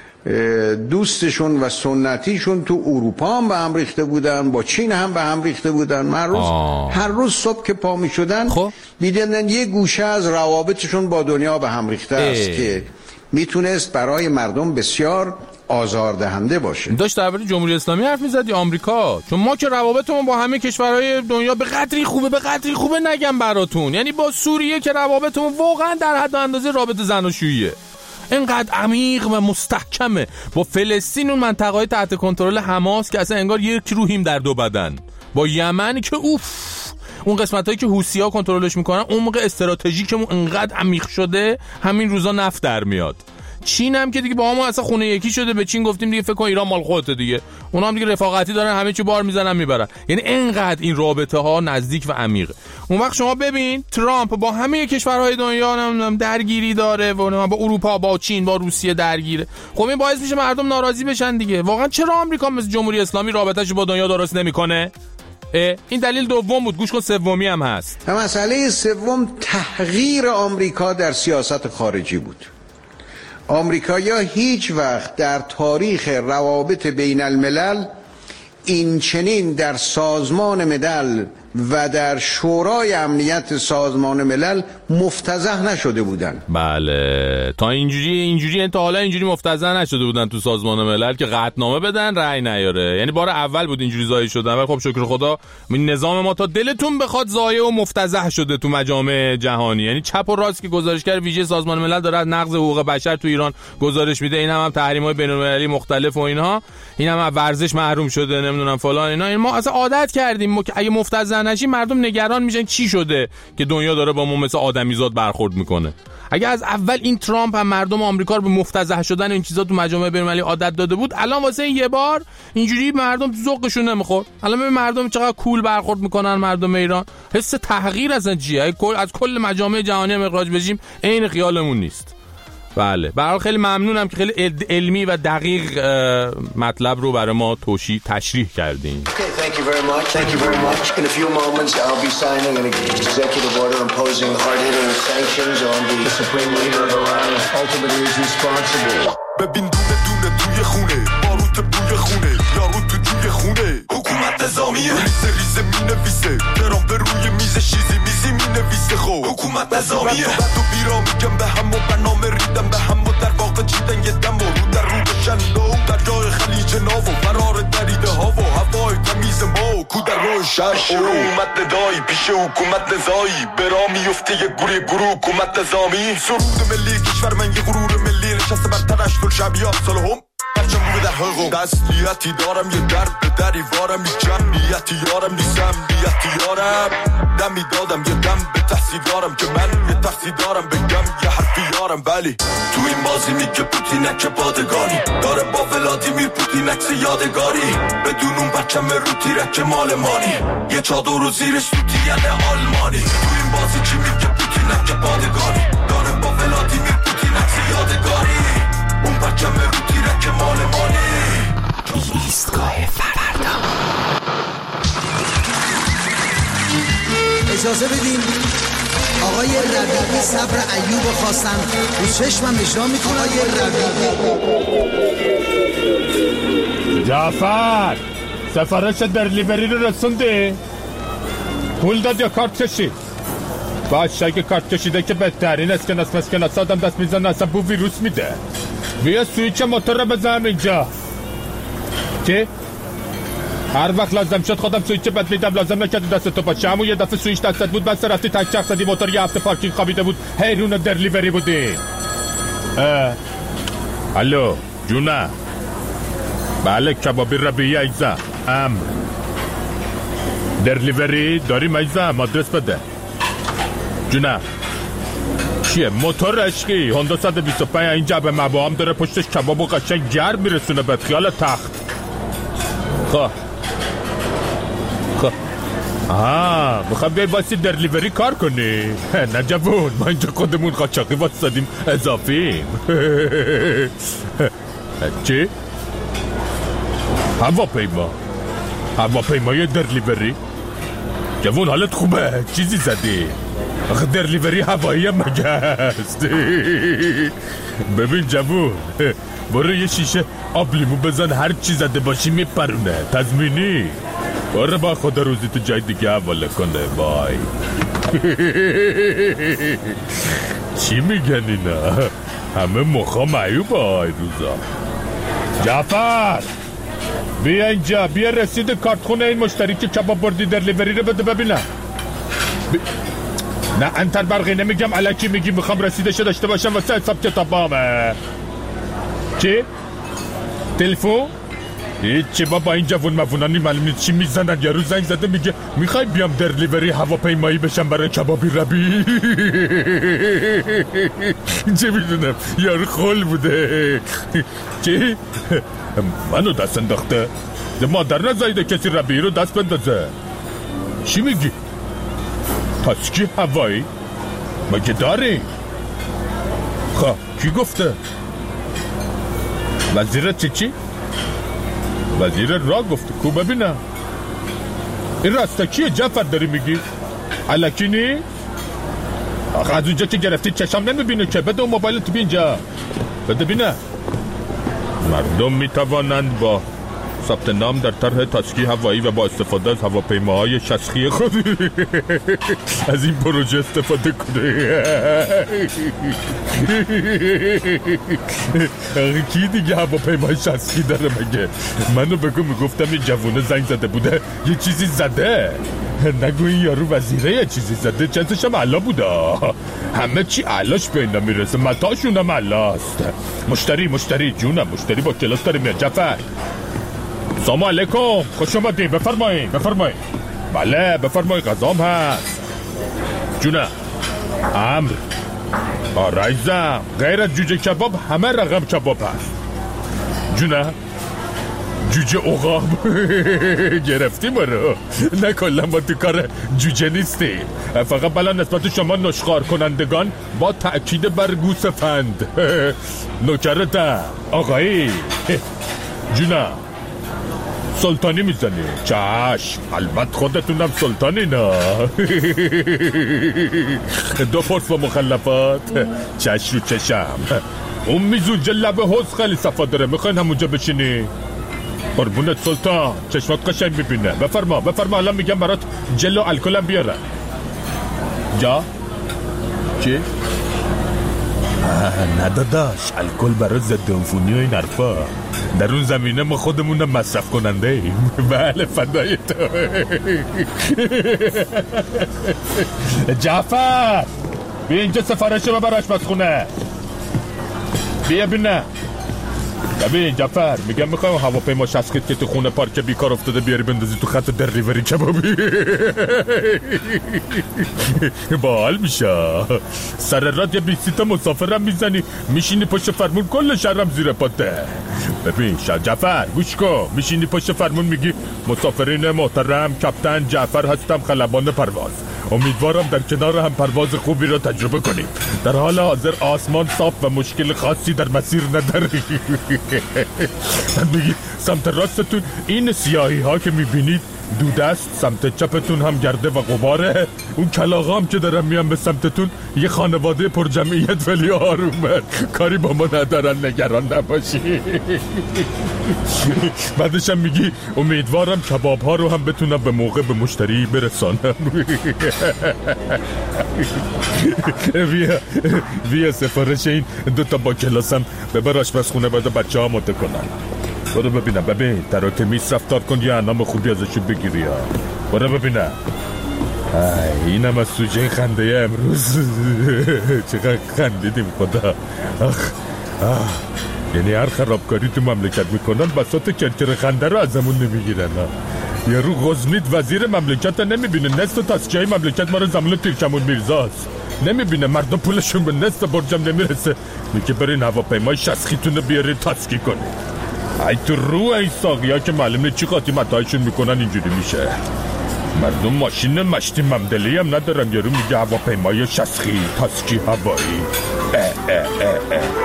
دوستشون و سنتیشون تو اروپا هم به هم ریخته بودن، با چین هم به هم ریخته بودن. هر روز هر روز صبح که پا می شدن دیدن یه گوشه از روابطشون با دنیا به هم ریخته است که میتونست برای مردم بسیار آزاردهنده باشه. داشت درباره جمهوری اسلامی حرف میزد یا آمریکا؟ چون ما که روابطمون با همه کشورهای دنیا به قدری خوبه به قدری خوبه نگم براتون. یعنی با سوریه که روابطمون واقعا در حد و اندازه رابطه زناشوییه، اینقدر عمیق و مستحکمه. با فلسطین اون منطقه‌های تحت کنترل حماس که اصلا انگار یک روحیم در دو بدن. با یمن که اوف اون قسمتایی که حوثی‌ها کنترلش میکنن اون موقع استراتژیکمون انقدر عمیق شده همین روزا نفت در میاد. چین هم که دیگه با ما اصلا خونه یکی شده، به چین گفتیم دیگه فکر کن ایران مال خودته دیگه، اونا هم دیگه رفاقتی دارن، همه چی بار میزنن میبرن. یعنی اینقدر این رابطه ها نزدیک و عمیقه. اون وقت شما ببین ترامپ با همه کشورهای دنیا نمیدونم درگیری داره و با اروپا، با چین، با روسیه درگیره. خب این باعث میشه مردم ناراضی بشن دیگه. واقعا چرا آمریکا مثل جمهوری اسلامی رابطه‌اش با دنیا درست نمیکنه؟ این دلیل دوم بود، گوش کن سومی هم هست. و مسئله سوم تغییر آمریکا در سیاست خارجی بود. آمریکایی‌ها هیچ وقت در تاریخ روابط بین الملل این چنین در سازمان ملل و در شورای امنیت سازمان ملل مفتضح نشده بودن. بله تا اینجوری اینجوری تا حالا اینجوری مفتضح نشده بودن تو سازمان ملل که قطعنامه بدن رأی نیاره. یعنی بار اول بود اینجوری ضایع شدن، ولی خب شکر خدا نظام ما تا دلتون بخواد ضایع و مفتضح شده تو مجامع جهانی. یعنی چپ و راست که گزارشگر ویژه سازمان ملل داره از نقض حقوق بشر تو ایران گزارش میده، این هم, هم تحریم‌های بین‌المللی مختلف و اینها، این هم, هم ورزش محروم شده نمیدونم فلان اینا. این ما اصلا عادت کردیم ما که اگه مفتضح نشیم مردم نگران میشن چی شده که دنیا داره با ما مثل آدمیزاد برخورد میکنه. اگه از اول این ترامپ هم مردم آمریکا رو به مفتضح شدن این چیزا تو مجامع بین‌المللی عادت داده بود، الان واسه این یه بار اینجوری مردم تو ذوقشون نمیخورد. الان ببین مردم چقدر کول برخورد میکنن مردم ایران. حس تحقیر اصلا چیه؟ از کل مجامع جهانی هم اخراج بشیم عین خیالمون نیست. بله به هر حال خیلی ممنونم که خیلی علمی و دقیق مطلب رو برای ما توشی تشریح کردین. Okay, thank you very much. Thank you very much. In a few moments I'll be signing an executive order imposing hard-hitting sanctions on the supreme leader of Iran. Ultimately is responsible. ببین دونه دونه توی خونه باروت بوی خونه یارو تو جوی خونه حکومت نظامیه ریزه ریزه می نویسه درام به روی میز شیزی میزی می نویسه خب حکومت نظامیه بد و بیرا میگم به هم و برنامه ریدم به هم و در واقع چیدن یه دم و رو در رو بشن نو در جای خلیج ناو و فرار دریده ها و هوای تمیز ما و کو در روی شهر حکومت ندایی پیش حکومت نظایی برا میفته یه گوری گروه حکومت نظامی سرود ملی کشور من یه غرور ملی نشسته بر ترش کل شبیات سال هم هرچم رو به در حقوق تسلیتی دارم یه در به دری وارم یه جمعیتی یارم نیستم بیتی یارم دمی دادم یه دم به تحصیل دارم که من یه تحصیل دارم بگم یه حرفی یارم ولی تو این بازی میگه پوتینک پادگانی داره با ولادیمیر پوتینک یادگاری بدون اون بچم رو تیرک مالمانی یه چادر رو زیرش سوتی یعنی آلمانی تو این بازی چی میگه پوتینک پادگانی داره با ولادیمیر پوتینک یادگاری اون بچم رو تیرک مالمانی ایستگاه فردا. اجازه بدین آقای ربیعی صبر ایوب خواستن رو چشمم اجرا میکنه. آقای ربیعی جعفر سفارش در لیبری رو رسونده؟ پول داد یا کارت کشید؟ باشه اگه کارت کشیده که بهترین است که نصف اسکناس آدم دست میزنه اصلا بو ویروس میده. بیا سویچ موتور رو بزنم اینجا. چه؟ هر وقت لازم شد خودم سویچ بدلیدم، لازم نکردی دست تو باشه. همون یه دفعه سویچ دستت بود بس رفتی تک چرخ زدی موتور یه هفته پارکینگ خوابیده بود حیرون درلیوری بودی. الو جونه. بله کبابی ربیعی ایزا امر درلیوری داریم ایزا آدرس بده. جونه چیه؟ موتور عشقی هوندا صد و بیست و پنج اینجا به مباهم داره پشتش کباب و قشنگ گرم میرسونه به خیال تخت. خب خب آها میخوام بیای باسی در لیوری کار کنی؟ نه جوون ما اینجا خودمون قاچاقی واسدیم اضافیم. چی؟ هواپیما هواپیمای در لیوری؟ جوون حالت خوبه؟ چیزی زدی؟ آخه در لیوری هوایی هم مگه هست؟ ببین جوون برو یه شیشه آب لیمو بزن هر چی زده باشی میپرونه تضمینی. برو با خدا روزی تو جای دیگه حواله کنه. بای. چی میگن اینا؟ همه مخا معیوب های روزا. جعفر بیا اینجا، بیا رسید کارتخونه این مشتری که کباب بردی در لیوری رو بده ببینم. بی... نه انتر برقی نمیگم الکی میگی، میخوام رسیدشو داشته باشم واسه حساب کتابامه. چی؟ تلفن؟ هیچی بابا این جوون مفونانی معلوم چی میزنن. یارو زنگ زده میگه میخوای بیام درلیوری هواپیمایی بشم برای کبابی ربی. چه میدونم یارو خول بوده. چی؟ منو دست انداخته؟ مادر نزایده کسی ربی رو دست بندازه. چی میگی؟ تاسکی هوایی؟ مگه داری؟ خب کی گفته؟ وزیر چی چی؟ وزیر را گفته کو ببینم. این راستا کیه جعفر داری میگی؟ الکی نیست؟ آخه از اونجا که گرفتی چشم نمیبینه که. بده اون موبایلت بینجا بده بینه. مردم میتوانند با ثبت نام در طرح تاسکی هوایی و با استفاده از هواپیماهای شخصی خود از این پروژه استفاده کنه. کی دیگه هواپیمای شخصی داره مگه؟ منو بگو. میگفتم این جوونه زنگ زده بوده یه چیزی زده. نگو این یارو وزیره یه چیزی زده. چندش هم علا بوده. همه چی علاش به اینا میرسه. متاشون هم علاست. مشتری مشتری جونم مشتری با کلاس داره میاد. جعفر سلام علیکم خوش اومدین. بفرمایید بفرمایید. بله بفرمایید غذام هست. جونه امر آرایزم. غیر از جوجه کباب همه رقم کباب هست. جونه جوجه عقاب. گرفتی ما رو. نه کلا ما تو کار جوجه نیستیم. فقط بلا نسبت شما نشخوار کنندگان با تأکید بر گوسفند. نوکرتم آقایی. جونه سلطانی میزنی؟ چشم البته خودتونم سلطانی نه. دو فرس با مخلفات. چشم رو چشم. اون میزون جلبه حوز خیلی صفا داره. میخواین همونجا بشینی؟ قربونت سلطان چشمات قشنگ میبینه. بفرما بفرما الان میگم برات جل و الکلم بیارن. جا؟ چی؟ نه داداش الکل برای ضد عفونی و این حرفا. در اون زمینه ما خودمونم مصرف کننده ایم. بله فدای تو. جعفر بیا اینجا سفارش رو برای آشپزخونه. بیا بینه. ببین جعفر میگم میخوایم هواپیما شخصیت که تو خونه پارک بیکار افتاده بیاری بندازی تو خط دریوری کبابی. باحال میشه. سر رات یه بیست تا مسافرم میزنی میشینی پشت فرمون کل شهرم زیر پاته. ببین شاه جعفر گوش کن. میشینی پشت فرمون میگی مسافرین محترم کاپیتان جعفر هستم خلبان پرواز. امیدوارم در کنار هم پرواز خوبی رو تجربه کنیم. در حال حاضر آسمان صاف و مشکل خاصی در مسیر نداره. من میگی سمت راستتون این سیاهی ها که میبینید دود است. سمت چپتون هم گرده و غباره. اون کلاغا هم که دارن میان به سمتتون یه خانواده پر جمعیت ولی آرومن. کاری با ما ندارن نگران نباشی. بعدش هم میگی امیدوارم کباب ها رو هم بتونم به موقع به مشتری برسانم. بیا بیا سفارش این دوتا با کلاسم ببر آشپزخونه بعد بچه ها مده کنن. برو ببینم. ببین تراکمیس رفتار کن یه انام خوبی ازشون بگیری ها. برو ببینم. اینم از سوژه خنده امروز. چقدر خندیدیم خدا. آخ آه. یعنی هر خرابکاری تو مملکت میکنن بساط کرکر خنده رو ازمون نمیگیرن. یارو غزنید وزیر مملکت نمیبینه. نصف تاسکی های مملکت ما رو زمان پیرکمون میرزاست. نمیبینه مردم پولشون به نصف برجم نمیرسه. میگه برین هواپیمای شخصیتون رو بیارید تاسکی کنید. ای تو رو این ساقی ها که معلومه چی قاطی متایشون میکنن اینجوری میشه. مردم ماشین مشتی ممدلی هم ندارن. یارو میگه هواپیمای شخصی تاسکی هوایی. اه اه اه اه.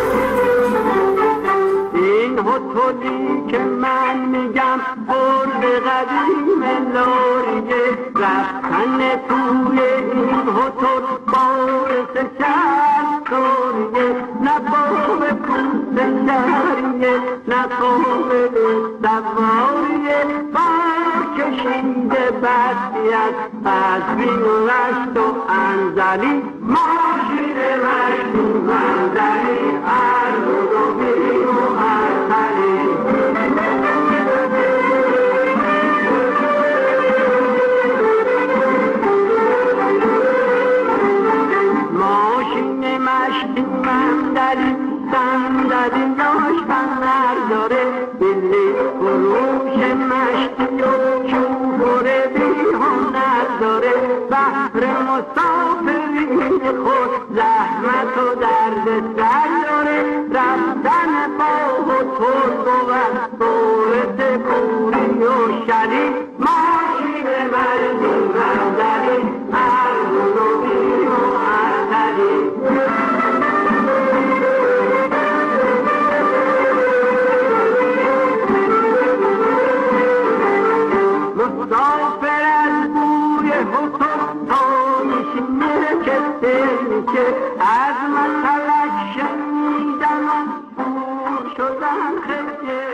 این هتلی که من میگم برد قدیم لاریه رفتن توی این هتل باعث شرطوریه نه باب پوست شهریه نه قابل سواریه با کشیده بدی از قصبی و رشت و انزلی ماشین رشت و انزلی عرض و بی و ارسلی ماشین مشتی مندلی صندلی داشتن نداره بلی فرو هنر داره بحر مسافرین خود زحمت و درد سر داره رفتن با هتل بود بورت کوری و شدی ماشین مردی مردی هر روی و ارتدی مسافر از بوی هتل تا میشینه که که از مسلک شنیدم بور شدن خیلی